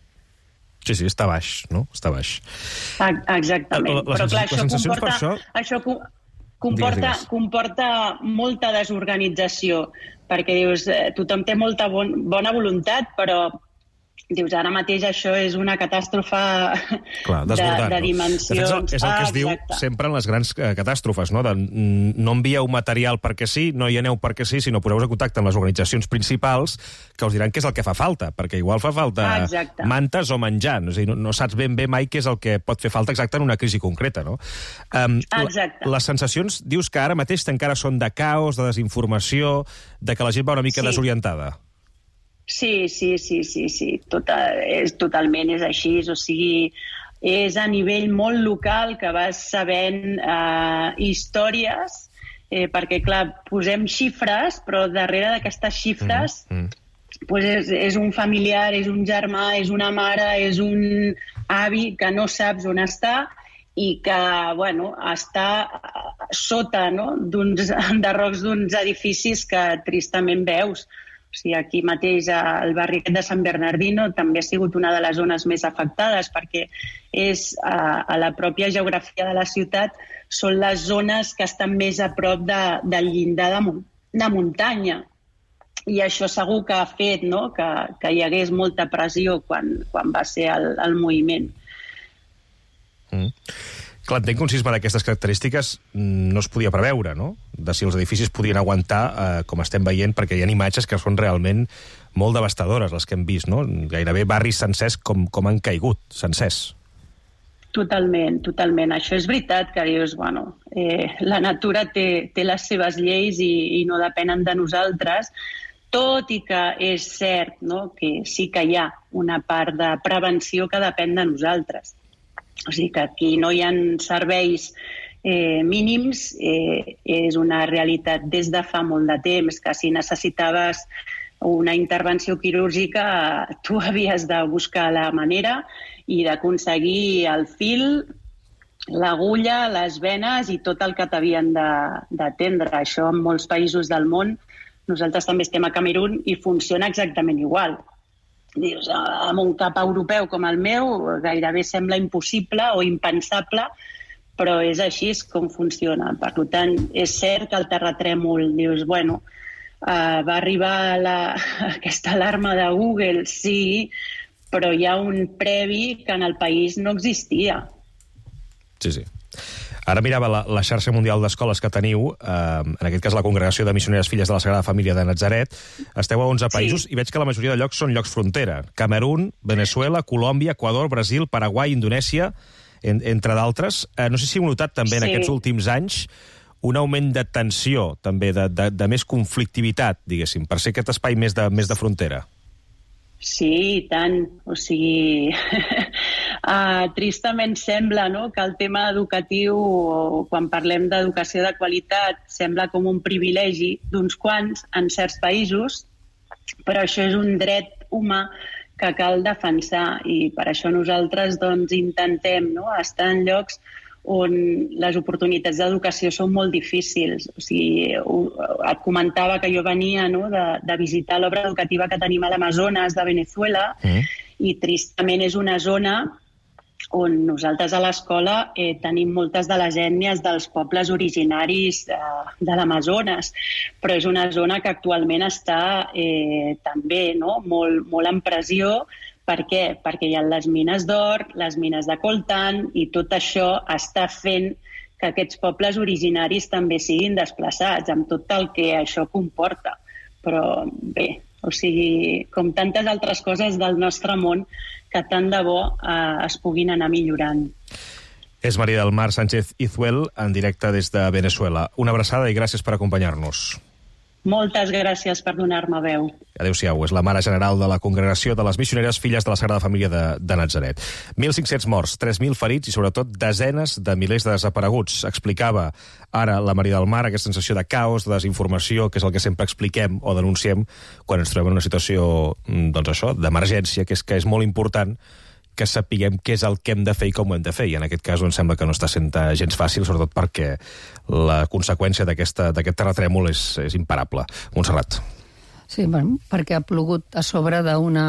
Sí, sí, està baix, no? Està baix. Exactament. Les, Però clar, això comporta, per això... això comporta, digues, digues. comporta molta desorganització, perquè dius, tothom té molta bon, bona voluntat, però dius, ara mateix això és una catàstrofe Clar, de, de dimensions. De fet, és el que es ah, diu sempre en les grans eh, catàstrofes, no? De, no envieu material perquè sí, no hi aneu perquè sí, sinó poseu-vos en contacte amb les organitzacions principals que us diran què és el que fa falta, perquè igual fa falta ah, mantes o menjar. No? És a dir, no, no saps ben bé mai què és el que pot fer falta exacte en una crisi concreta, no? Um, exacte. Les sensacions, dius que ara mateix encara són de caos, de desinformació, de que la gent va una mica sí. desorientada. Sí, sí, sí, sí, sí. Tot, és, totalment és així. O sigui, és a nivell molt local que vas sabent eh, històries, eh, perquè, clar, posem xifres, però darrere d'aquestes xifres mm, mm. Pues és, és un familiar, és un germà, és una mare, és un avi que no saps on està i que, bueno, està sota, no?, d'uns enderrocs d'uns edificis que tristament veus. O sigui, aquí mateix al barri de Sant Bernardino també ha sigut una de les zones més afectades perquè és a, a la pròpia geografia de la ciutat són les zones que estan més a prop de, del llindar de, de muntanya. I això segur que ha fet, no?, que, que hi hagués molta pressió quan, quan va ser el, el moviment. Mm. Clar, entenc que un sisme d'aquestes característiques no es podia preveure, no?, de si els edificis podien aguantar, eh, com estem veient, perquè hi ha imatges que són realment molt devastadores, les que hem vist, no? Gairebé barris sencers com, com han caigut, sencers. Totalment, totalment. Això és veritat que dius, bueno, eh, la natura té, té les seves lleis i, i no depenen de nosaltres, tot i que és cert, no?, que sí que hi ha una part de prevenció que depèn de nosaltres. O sigui que aquí no hi ha serveis eh, mínims, eh, és una realitat des de fa molt de temps, que si necessitaves una intervenció quirúrgica tu havies de buscar la manera i d'aconseguir el fil, l'agulla, les venes i tot el que t'havien d'atendre. Això en molts països del món, nosaltres també estem a Camerún i funciona exactament igual. Dius, amb un cap europeu com el meu gairebé sembla impossible o impensable, però és així com funciona. Per tant, és cert que el terratrèmol, dius, bueno, uh, va arribar la, aquesta alarma de Google, sí, però hi ha un previ que en el país no existia. Sí, sí. Ara mirava la, la xarxa mundial d'escoles que teniu, eh, en aquest cas la Congregació de Missioneres Filles de la Sagrada Família de Natzaret. Esteu a onze països sí. I veig que la majoria de llocs són llocs frontera. Camerún, Venezuela, Colòmbia, Equador, Brasil, Paraguai, Indonèsia, en, entre d'altres. Eh, no sé si heu notat també sí. En aquests últims anys un augment de tensió, també de, de, de més conflictivitat, diguéssim, per ser aquest espai més de, més de frontera. Sí, i tant. O sigui, uh, tristament sembla, no?, que el tema educatiu, quan parlem d'educació de qualitat, sembla com un privilegi d'uns quants en certs països, però això és un dret humà que cal defensar i per això nosaltres doncs, intentem, no?, estar en llocs on les oportunitats d'educació són molt difícils. O sigui, et comentava que jo venia, no?, de, de visitar l'obra educativa que tenim a l'Amazones de Venezuela mm. i tristament és una zona on nosaltres a l'escola eh, tenim moltes de les ètnies dels pobles originaris eh, de l'Amazones, però és una zona que actualment està eh, també, no?, molt, molt en pressió. Per què? Perquè hi ha les mines d'or, les mines de coltan, i tot això està fent que aquests pobles originaris també siguin desplaçats, amb tot el que això comporta. Però bé, o sigui, com tantes altres coses del nostre món, que tant de bo eh, es puguin anar millorant. És Maria del Mar Sánchez Izuel, en directe des de Venezuela. Una abraçada i gràcies per acompanyar-nos. Moltes gràcies per donar-me veu. Adéu-siau, és la mare general de la Congregació de les Missioneres Filles de la Sagrada Família de, de Natzaret. mil cinc-cents morts, tres mil ferits i sobretot desenes de milers de desapareguts. Explicava ara la Maria del Mar aquesta sensació de caos, de desinformació, que és el que sempre expliquem o denunciem quan ens trobem en una situació doncs això, d'emergència, que és que és molt important que sapiguem què és el que hem de fer i com ho hem de fer. I en aquest cas em sembla que no està sent gens fàcil, sobretot perquè la conseqüència d'aquest terratrèmol és, és imparable. Montserrat. Sí, bueno, perquè ha plogut a sobre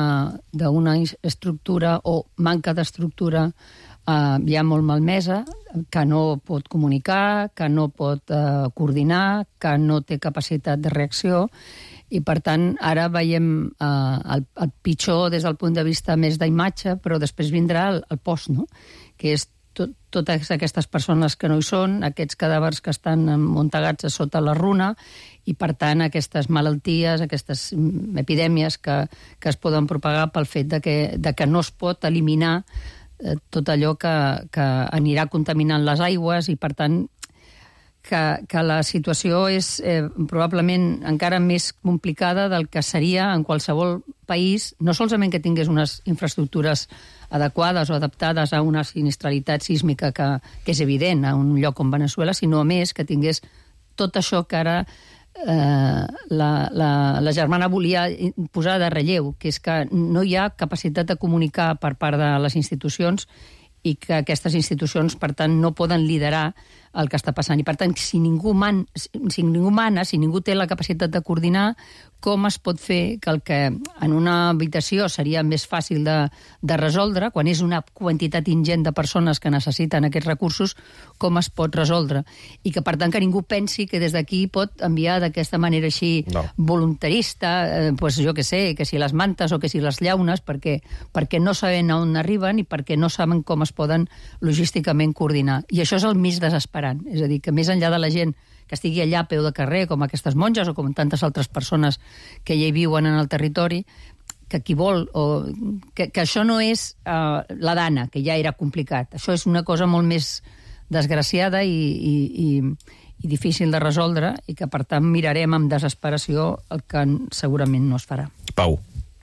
d'una estructura o manca d'estructura eh, ja molt malmesa, que no pot comunicar, que no pot eh, coordinar, que no té capacitat de reacció. I, per tant, ara veiem eh, el, el pitjor des del punt de vista més d'imatge, però després vindrà el, el post, no?, que és tot, totes aquestes persones que no hi són, aquests cadàvers que estan muntegats a sota la runa, i, per tant, aquestes malalties, aquestes epidèmies que, que es poden propagar pel fet de que, de que no es pot eliminar eh, tot allò que, que anirà contaminant les aigües i, per tant, Que, que la situació és eh, probablement encara més complicada del que seria en qualsevol país, no solament que tingués unes infraestructures adequades o adaptades a una sinistralitat sísmica que, que és evident a un lloc com Venezuela, sinó a més que tingués tot això que ara eh, la, la, la germana volia posar de relleu, que és que no hi ha capacitat de comunicar per part de les institucions i que aquestes institucions, per tant, no poden liderar el que està passant. I, per tant, si ningú, man, si ningú mana, si ningú té la capacitat de coordinar, com es pot fer que el que en una habitació seria més fàcil de, de resoldre, quan és una quantitat ingent de persones que necessiten aquests recursos, com es pot resoldre? I que, per tant, que ningú pensi que des d'aquí pot enviar d'aquesta manera així no. voluntarista, eh, pues, jo que sé, que si les mantes o que si les llaunes, perquè, perquè no saben on arriben i perquè no saben com es poden logísticament coordinar. I això és el més desesperant. És a dir, que més enllà de la gent que estigui allà a peu de carrer, com aquestes monges o com tantes altres persones que ja hi viuen en el territori, que qui vol, o que, que això no és uh, la dana, que ja era complicat. Això és una cosa molt més desgraciada i, i, i, i difícil de resoldre i que, per tant, mirarem amb desesperació el que segurament no es farà. Pau.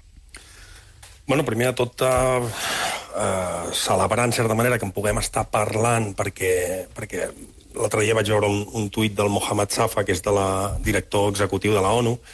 Bueno, primer de tot, eh, eh, celebrar, en certa manera, que en puguem estar parlant, perquè, perquè l'altre dia vaig veure un, un tuit del Mohamed Safa, que és de la director executiu de la ONU,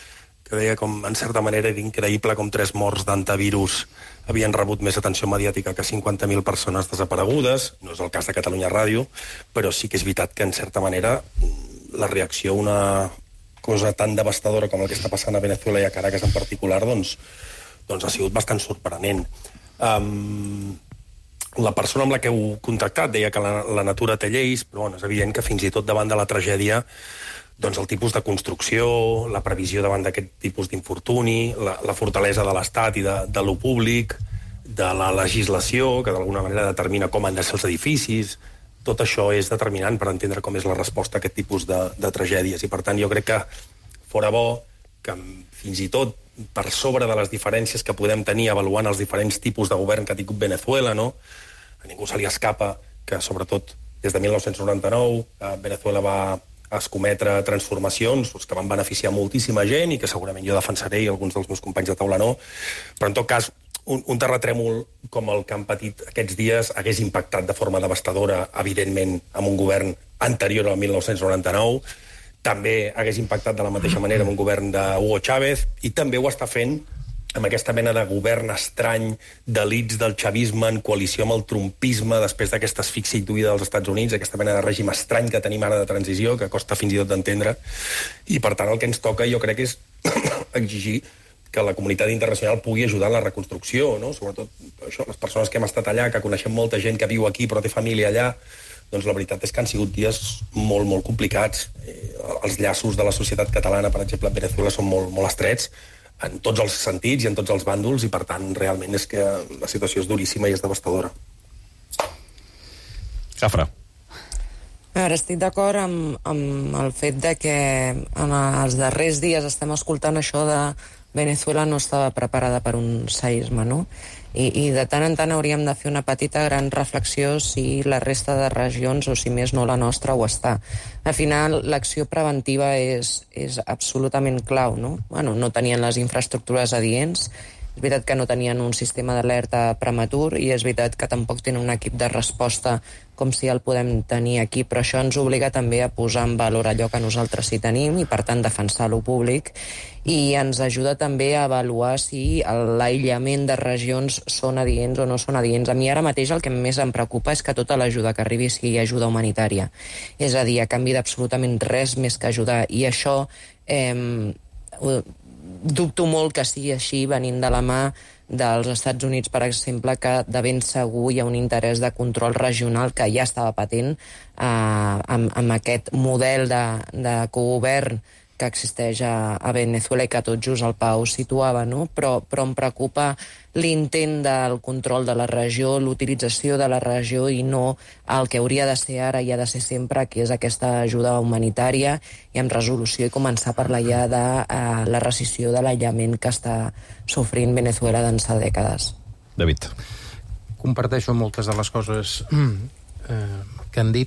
que deia com, en certa manera, era increïble com tres morts d'antivirus havien rebut més atenció mediàtica que cinquanta mil persones desaparegudes. No és el cas de Catalunya Ràdio, però sí que és veritat que, en certa manera, la reacció a una cosa tan devastadora com el que està passant a Venezuela i a Caracas en particular, doncs, doncs ha sigut bastant sorprenent. Um, la persona amb la que heu contactat deia que la, la natura té lleis, però bueno, és evident que fins i tot davant de la tragèdia doncs el tipus de construcció, la previsió davant d'aquest tipus d'infortuni, la, la fortalesa de l'Estat i de, de lo públic, de la legislació, que d'alguna manera determina com han de ser els edificis, tot això és determinant per entendre com és la resposta a aquest tipus de, de tragèdies. I, per tant, jo crec que fora bo que fins i tot per sobre de les diferències que podem tenir avaluant els diferents tipus de govern que ha tingut Venezuela, no? A ningú se li escapa que, sobretot, des de mil nou-cents noranta-nou, Venezuela va escometre transformacions que van beneficiar moltíssima gent i que segurament jo defensaré i alguns dels meus companys de taula no, però en tot cas un, un terratrèmol com el que han patit aquests dies hagués impactat de forma devastadora, evidentment, amb un govern anterior al mil nou-cents noranta-nou, també hagués impactat de la mateixa manera amb un govern d'Hugo Chávez i també ho està fent amb aquesta mena de govern estrany d'elits del chavisme en coalició amb el trumpisme després d'aquesta asfíxia induïda dels Estats Units, aquesta mena de règim estrany que tenim ara de transició, que costa fins i tot d'entendre, i per tant el que ens toca jo crec és exigir que la comunitat internacional pugui ajudar en la reconstrucció, no? Sobretot això, les persones que hem estat allà, que coneixem molta gent que viu aquí però té família allà, doncs la veritat és que han sigut dies molt, molt complicats. Eh, els llaços de la societat catalana, per exemple, a Venezuela són molt, molt estrets, en tots els sentits i en tots els bàndols, i per tant realment és que la situació és duríssima i és devastadora. Jafre. Ara, estic d'acord amb, amb el fet de que en els darrers dies estem escoltant això de Venezuela no estava preparada per un seisme, no? I, i de tant en tant hauríem de fer una petita gran reflexió si la resta de regions, o si més no la nostra, ho està. Al final, l'acció preventiva és, és absolutament clau, no? Bueno, no tenien les infraestructures adients, és veritat que no tenien un sistema d'alerta prematur i és veritat que tampoc tenen un equip de resposta com si el podem tenir aquí, però això ens obliga també a posar en valor allò que nosaltres sí tenim i, per tant, defensar-lo públic, i ens ajuda també a avaluar si l'aïllament de regions són adients o no són adients. A mi ara mateix el que més em preocupa és que tota l'ajuda que arribi sigui ajuda humanitària. És a dir, a canvi d'absolutament res més que ajudar. I això eh, dubto molt que sigui així venint de la mà dels Estats Units, per exemple, que de ben segur hi ha un interès de control regional que ja estava patent eh, amb, amb aquest model de, de cogovern que existeix a, a Venezuela i que tot just el Pau situava, no? Però, però em preocupa l'intent del control de la regió, l'utilització de la regió i no el que hauria de ser ara i ha de ser sempre, que és aquesta ajuda humanitària i amb resolució, i començar a parlar ja de uh, la rescissió de l'aïllament que està sofrint Venezuela d'ençà dècades. David. Comparteixo moltes de les coses eh, que han dit.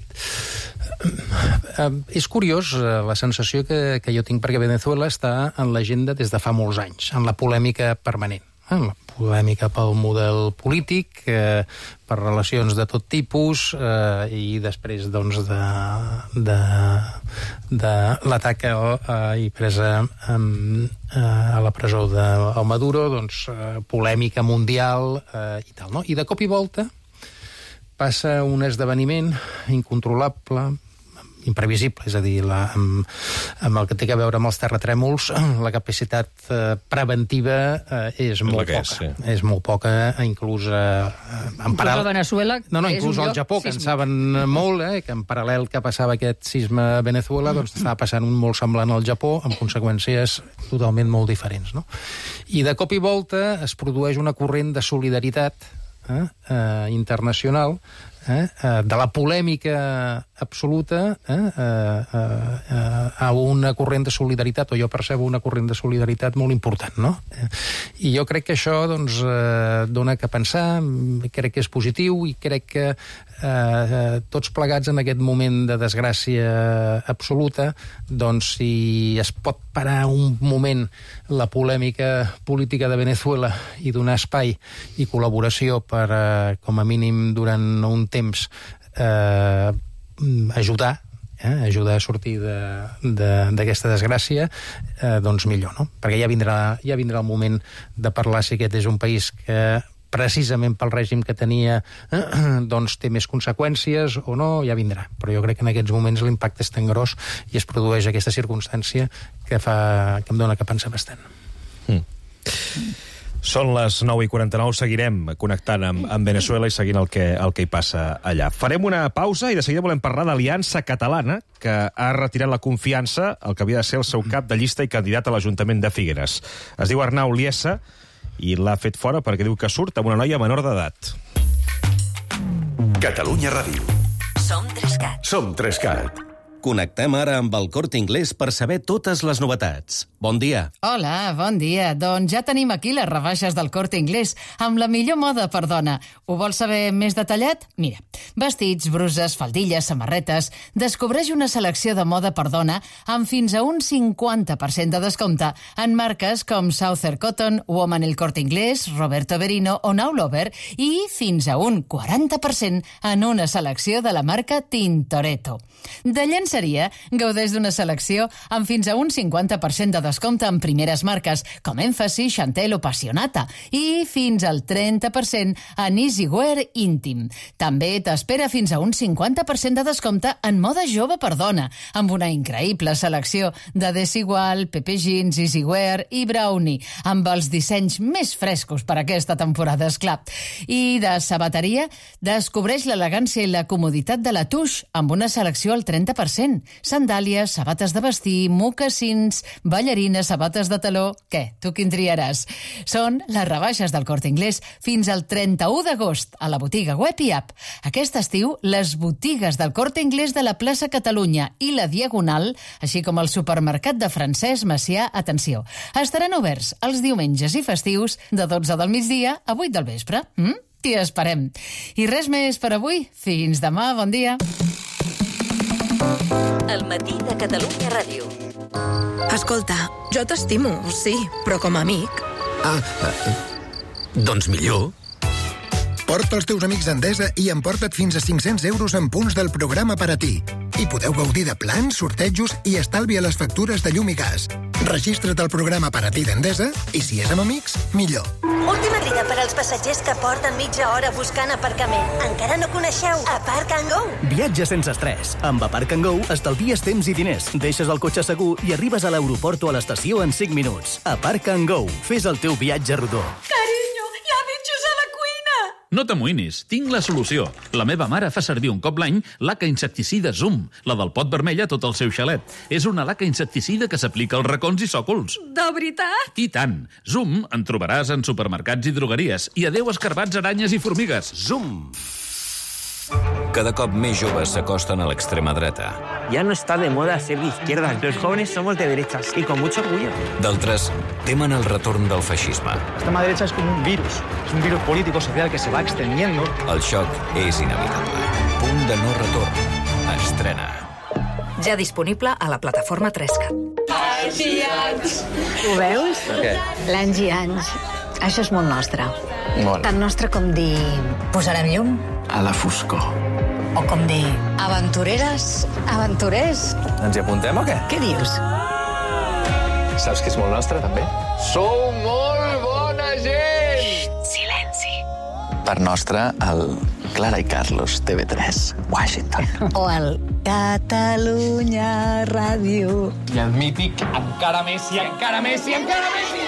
Uh, és curiós uh, la sensació que, que jo tinc, perquè Venezuela està en l'agenda des de fa molts anys, en la polèmica permanent. Eh? La polèmica pel model polític, eh, per relacions de tot tipus, eh, i després doncs, de, de, de l'atac a, i presa um, a la presó de el Maduro, doncs, uh, polèmica mundial uh, i tal, no? I de cop i volta passa un esdeveniment incontrolable, imprevisible, és a dir, la, amb, amb el que té a veure amb els terratrèmols, la capacitat eh, preventiva eh, és molt poca. És, sí. És molt poca, inclús... Eh, en paral... a Venezuela... No, no, inclús al Japó, que en saben molt, eh, que en paral·lel que passava aquest sisme a Venezuela, doncs estava passant un molt semblant al Japó, amb conseqüències totalment molt diferents, no? I de cop i volta es produeix una corrent de solidaritat eh, eh, internacional, Eh, de la polèmica absoluta eh, eh, eh, a una corrent de solidaritat, o jo percebo una corrent de solidaritat molt important, no? Eh, I jo crec que això doncs, eh, dona que pensar, crec que és positiu, i crec que eh, tots plegats en aquest moment de desgràcia absoluta, doncs si es pot parar un moment la polèmica política de Venezuela i donar espai i col·laboració per, eh, com a mínim durant un temps, eh, ajudar eh, ajuda a sortir d'aquesta de, de, desgràcia, eh, doncs millor, no? Perquè ja vindrà, ja vindrà el moment de parlar si aquest és un país que precisament pel règim que tenia eh, doncs té més conseqüències o no, ja vindrà. Però jo crec que en aquests moments l'impacte és tan gros i es produeix aquesta circumstància que, fa, que em dona que pensar bastant. Mm. Són les nou i quaranta-nou, seguirem connectant amb, amb Venezuela i seguint el que, el que hi passa allà. Farem una pausa i de seguida volem parlar d'Aliança Catalana, que ha retirat la confiança al que havia de ser el seu cap de llista i candidat a l'Ajuntament de Figueres. Es diu Arnau Liessa i l'ha fet fora perquè diu que surt amb una noia menor d'edat. Catalunya Ràdio. Som Trescat. Som Trescat. Connectem ara amb el Corte Inglés per saber totes les novetats. Bon dia. Hola, bon dia. Doncs ja tenim aquí les rebaixes del Corte Inglés amb la millor moda per dona. Ho vols saber més detallat? Mira, vestits, bruses, faldilles, samarretes... Descobreix una selecció de moda per dona amb fins a un cinquanta per cent de descompte en marques com Southern Cotton, Woman El Corte Inglés, Roberto Berino o Now Lover i fins a un quaranta per cent en una selecció de la marca Tintoretto. De llenceria, gaudeix d'una selecció amb fins a un cinquanta per cent de descompte en primeres marques com Emphasis, Chantel o Passionata i fins al trenta per cent en Easywear íntim. També t'espera fins a un cinquanta per cent de descompte en moda jove per dona, amb una increïble selecció de Desigual, Pepe Jeans, Easywear i Brownie, amb els dissenys més frescos per aquesta temporada, esclar. I de sabateria, descobreix l'elegància i la comoditat de la Touche, amb una selecció al trenta per cent. Sandàlies, sabates de vestir, mocassins, ballarines, sabates de taló... Què? Tu quin triaràs? Són les rebaixes del Corte Inglés fins al trenta-u d'agost a la botiga web i app. Aquest estiu, les botigues del Corte Inglés de la plaça Catalunya i la Diagonal, així com el supermercat de Francesc Macià, atenció, estaran oberts els diumenges i festius de dotze del migdia a vuit del vespre. Mm? T'hi esperem. I res més per avui. Fins demà, bon dia. El matí de Catalunya Ràdio. Escolta, jo t'estimo, sí, però com a amic. Ah, eh, doncs millor. Porta els teus amics d'Endesa i emporta't fins a cinc-cents euros en punts del programa per a ti. I podeu gaudir de plans, sortejos i estalvi a les factures de llum i gas. Registra't al programa per a ti d'Endesa i si és amb amics, millor. Última crida per als passatgers que porten mitja hora buscant aparcament. Encara no coneixeu Aparc and Go? Viatge sense estrès. Amb Aparc and Go estalvies temps i diners, deixes el cotxe segur i arribes a l'aeroport o a l'estació en cinc minuts. Aparc and Go. Fes el teu viatge rodó. Carinyo, hi ha bitxos a la cuina! No t'amoïnis, tinc la solució. La meva mare fa servir un cop l'any laca insecticida Zoom, la del pot vermell a tot el seu xalet. És una laca insecticida que s'aplica als racons i sòcols. De veritat? I tant. Zoom en trobaràs en supermercats i drogueries. I adeu escarbats, aranyes i formigues. Zoom! Cada cop més joves s'acosten a l'extrema dreta. Ya no está de moda ser de izquierdas. Los jóvenes somos de derechas y con mucho orgullo. D'altres temen el retorn del feixisme. La extrema derecha es como un virus. Es un virus político social que se va extendiendo. El xoc és inevitable. Punt de no retorn. Estrena. Ja disponible a la plataforma Trescat. Anys i anys. Ho veus? Què? L'anys i anys. Això és molt nostre. Molt. Tan nostre com dir... Posarem llum? A la foscor. O com dir... Aventureres? Aventurers? Ens hi apuntem o què? Què dius? Saps que és molt nostre, també? Sou molt bona gent! Xxt, silenci. Per nostre, el Clara i Carlos, T V tres, Washington. O el Catalunya Ràdio. I el mític Encara Messi, encara Messi, encara Messi!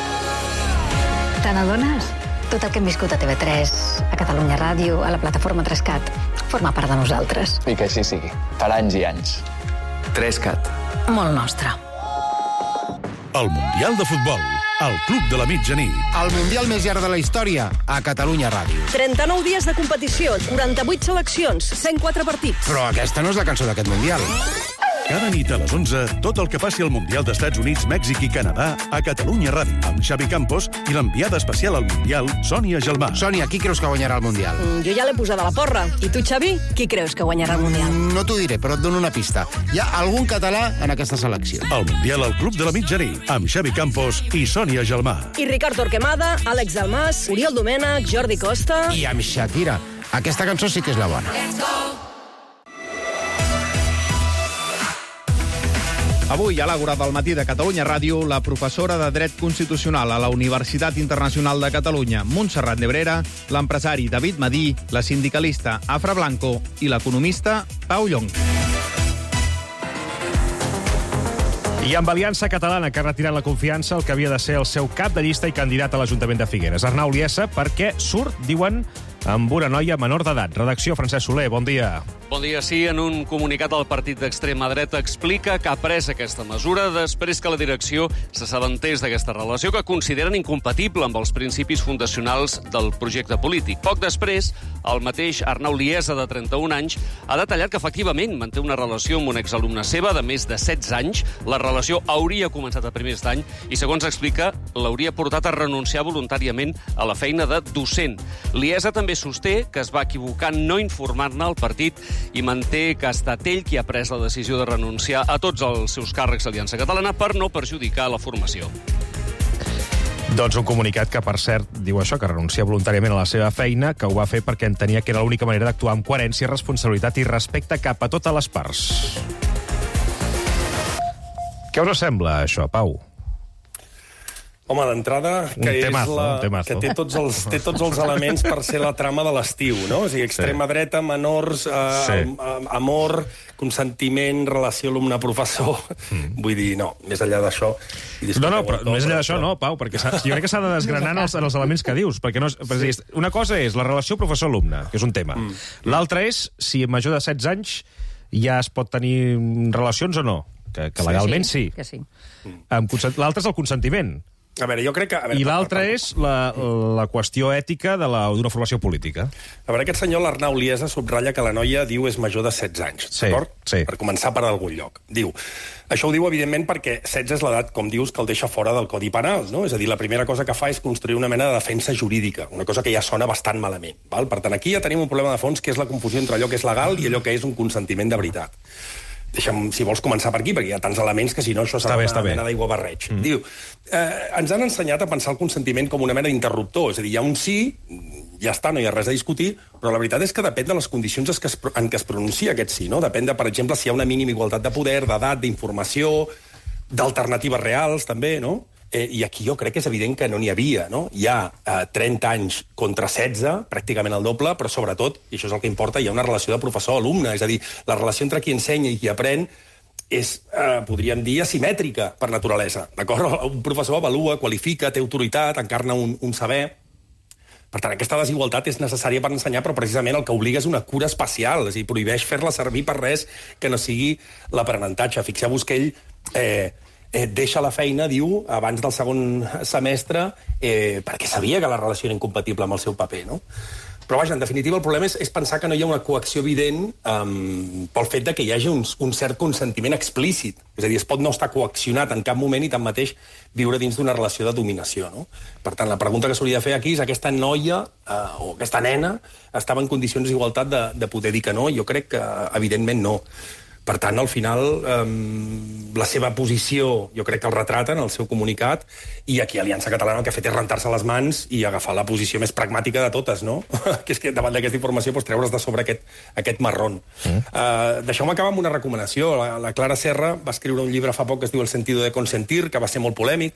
Te n'adones? Tot el que hem viscut a T V tres, a Catalunya Ràdio, a la plataforma Trescat, forma part de nosaltres. I que així sigui. Per anys i anys. Trescat. Molt nostre. El Mundial de Futbol, al Club de la Mitjanit. El Mundial més llarg de la història, a Catalunya Ràdio. trenta-nou dies de competició, quaranta-vuit seleccions, cent quatre partits. Però aquesta no és la cançó d'aquest Mundial. Cada nit a les onze, tot el que passi al Mundial d'Estats Units, Mèxic i Canadà a Catalunya Ràdio, amb Xavi Campos i l'enviada especial al Mundial, Sònia Gelmà. Sònia, qui creus que guanyarà el Mundial? Mm, jo ja l'he posada a la porra. I tu, Xavi, qui creus que guanyarà el Mundial? Mm, no t'ho diré, però et dono una pista. Hi ha algun català en aquesta selecció. El Mundial al Club de la Mitjanit, amb Xavi Campos i Sònia Gelmà. I Ricard Torquemada, Àlex Dalmas, Oriol Domènech, Jordi Costa... I amb Shakira. Aquesta cançó sí que és la bona. Let's go! Avui, a l'Àgora del matí de Catalunya Ràdio, la professora de Dret Constitucional a la Universitat Internacional de Catalunya, Montserrat Nebrera, l'empresari David Madí, la sindicalista Afra Blanco i l'economista Pau Llonch. I amb Aliança Catalana, que ha retirat la confiança el que havia de ser el seu cap de llista i candidat a l'Ajuntament de Figueres, Arnau Liesa, perquè surt, diuen, amb una noia menor d'edat. Redacció, Francesc Soler, bon dia. Bon dia, sí. En un comunicat, el partit d'extrema dreta explica que ha pres aquesta mesura després que la direcció s'assabentés d'aquesta relació que consideren incompatible amb els principis fundacionals del projecte polític. Poc després, el mateix Arnau Liesa, de trenta-un anys, ha detallat que efectivament manté una relació amb una exalumna seva de més de setze anys. La relació hauria començat a primers d'any i, segons explica, l'hauria portat a renunciar voluntàriament a la feina de docent. Liesa també sosté que es va equivocar en no informar-ne al partit i manté que ha estat ell qui ha pres la decisió de renunciar a tots els seus càrrecs d'Aliança Catalana per no perjudicar la formació. Doncs un comunicat que, per cert, diu això, que renuncia voluntàriament a la seva feina, que ho va fer perquè entenia que era l'única manera d'actuar amb coherència, responsabilitat i respecte cap a totes les parts. Què us sembla, això, Pau? Home, d'entrada, que, és temazo, la, que té, tots els, té tots els elements per ser la trama de l'estiu, no? O sigui, extrema sí. dreta, menors, eh, sí. amor, consentiment, relació alumne-professor... Mm. Vull dir, no, més enllà d'això... No, no, però tot, més enllà d'això no, Pau, perquè jo crec que s'ha de desgranar en els, en els elements que dius, perquè no és, sí. una cosa és la relació professor-alumne, que és un tema. Mm. L'altra és si major de setze anys ja es pot tenir relacions o no, que, que legalment sí. sí. Que sí. L'altre és el consentiment. A veure, jo crec que... A veure, I l'altra és la, la qüestió ètica d'una formació política. A veure, aquest senyor, l'Arnau Liesa, subratlla que la noia, diu, és major de setze anys, sí, d'acord? Sí. Per començar per algun lloc. Diu, això ho diu, evidentment, perquè setze és l'edat, com dius, que el deixa fora del Codi Penal, no? És a dir, la primera cosa que fa és construir una mena de defensa jurídica, una cosa que ja sona bastant malament, val? Per tant, aquí ja tenim un problema de fons, que és la confusió entre allò que és legal i allò que és un consentiment de veritat. Deixa'm, si vols, començar per aquí, perquè hi ha tants elements que, si no, això serà una mena d'aigua barreig. Mm. Diu, eh, ens han ensenyat a pensar el consentiment com una mena d'interruptor, és a dir, hi ha un sí, ja està, no hi ha res a discutir, però la veritat és que depèn de les condicions en què es, en què es pronuncia aquest sí, no? Depèn de, per exemple, si hi ha una mínima igualtat de poder, d'edat, d'informació, d'alternatives reals, també, no? Eh, I aquí jo crec que és evident que no n'hi havia, no? Hi ha eh, trenta anys contra setze, pràcticament el doble, però sobretot, i això és el que importa, hi ha una relació de professor-alumne, és a dir, la relació entre qui ensenya i qui aprèn és, eh, podríem dir, asimètrica per naturalesa, d'acord? Un professor avalua, qualifica, té autoritat, encarna un, un saber. Per tant, aquesta desigualtat és necessària per ensenyar, però precisament el que obliga és una cura especial, és a dir, prohibeix fer-la servir per res que no sigui l'aprenentatge. Fixeu-vos que ell... Eh, Eh, deixa la feina, diu, abans del segon semestre, eh, perquè sabia que la relació era incompatible amb el seu paper, no? Però, vaja, en definitiva, el problema és, és pensar que no hi ha una coacció evident um, pel fet de que hi hagi un, un cert consentiment explícit. És a dir, es pot no estar coaccionat en cap moment i, tanmateix, viure dins d'una relació de dominació, no? Per tant, la pregunta que s'hauria de fer aquí és aquesta noia, uh, o aquesta nena, estava en condicions d'igualtat de, de poder dir que no? Jo crec que, evidentment, no. Per tant, al final, eh, la seva posició, jo crec que el retrata en el seu comunicat, i aquí Aliança Catalana el que ha fet és rentar-se les mans i agafar la posició més pragmàtica de totes, no? Que és que davant d'aquesta informació pues, treure's de sobre aquest, aquest marrón. Mm. Uh, Deixeu-me acabar amb una recomanació. La, la Clara Serra va escriure un llibre fa poc que es diu El sentido de consentir, que va ser molt polèmic,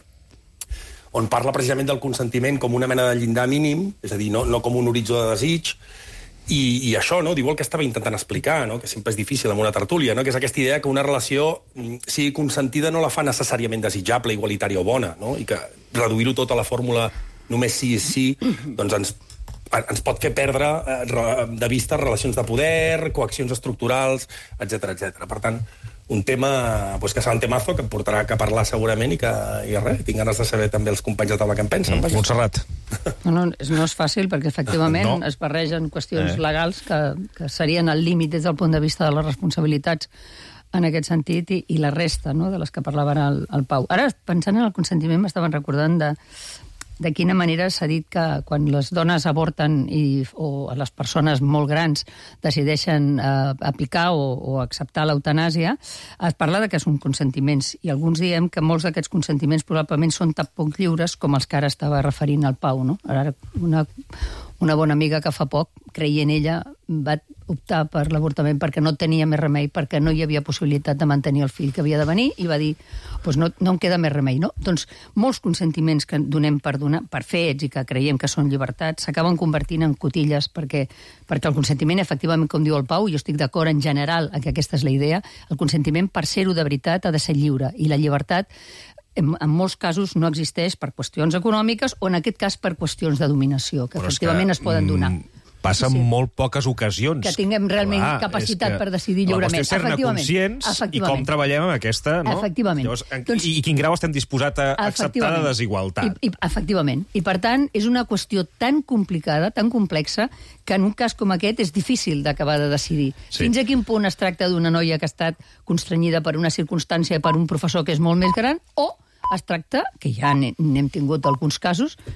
on parla precisament del consentiment com una mena de llindar mínim, és a dir, no, no com un horitzó de desig. I, i això, no?, diu el que estava intentant explicar, no?, que sempre és difícil amb una tertúlia, no?, que és aquesta idea que una relació sigui consentida no la fa necessàriament desitjable, igualitària o bona, no?, i que reduir-ho tot a la fórmula només sí és sí, doncs ens, ens pot fer perdre de vista relacions de poder, coaccions estructurals, etcètera, etcètera. Per tant, un tema pues, que serà un temazo que em portarà a parlar segurament i que, i res, tinc ganes de saber també els companys de taula que en pensen. Mm, Montserrat. No, no, no és fàcil perquè efectivament no. es barregen qüestions eh. legals que, que serien al límit des del punt de vista de les responsabilitats en aquest sentit i, i la resta, no?, de les que parlava el, el Pau. Ara, pensant en el consentiment, m'estaven recordant de de quina manera s'ha dit que quan les dones avorten i, o les persones molt grans decideixen eh, aplicar o, o acceptar l'eutanàsia, es parla de que són consentiments, i alguns diem que molts d'aquests consentiments probablement són tan poc lliures com els que ara estava referint al Pau, no? Ara, una, una bona amiga que fa poc, creient ella, va optar per l'avortament perquè no tenia més remei, perquè no hi havia possibilitat de mantenir el fill que havia de venir, i va dir, doncs no, no em queda més remei, no? Doncs molts consentiments que donem per, donar, per fets i que creiem que són llibertats s'acaben convertint en cotilles, perquè, perquè el consentiment, efectivament, com diu el Pau, jo estic d'acord en general que aquesta és la idea, el consentiment, per ser-ho de veritat, ha de ser lliure, i la llibertat en, en molts casos no existeix per qüestions econòmiques o, en aquest cas, per qüestions de dominació, que Però efectivament que, es poden donar. Mm, passa en sí, sí. molt poques ocasions. Que tinguem realment Clar, capacitat que per decidir lliurement. La qüestió és ser-ne conscients i com treballem amb aquesta... No? Efectivament. Llavors, en, doncs, i, I quin grau estem disposats a acceptar de desigualtat. I, i, efectivament. I, per tant, és una qüestió tan complicada, tan complexa, que en un cas com aquest és difícil d'acabar de decidir. Sí. Fins a quin punt es tracta d'una noia que ha estat constrenyida per una circumstància, per un professor que és molt més gran, o es tracta, que ja n'hem tingut alguns casos,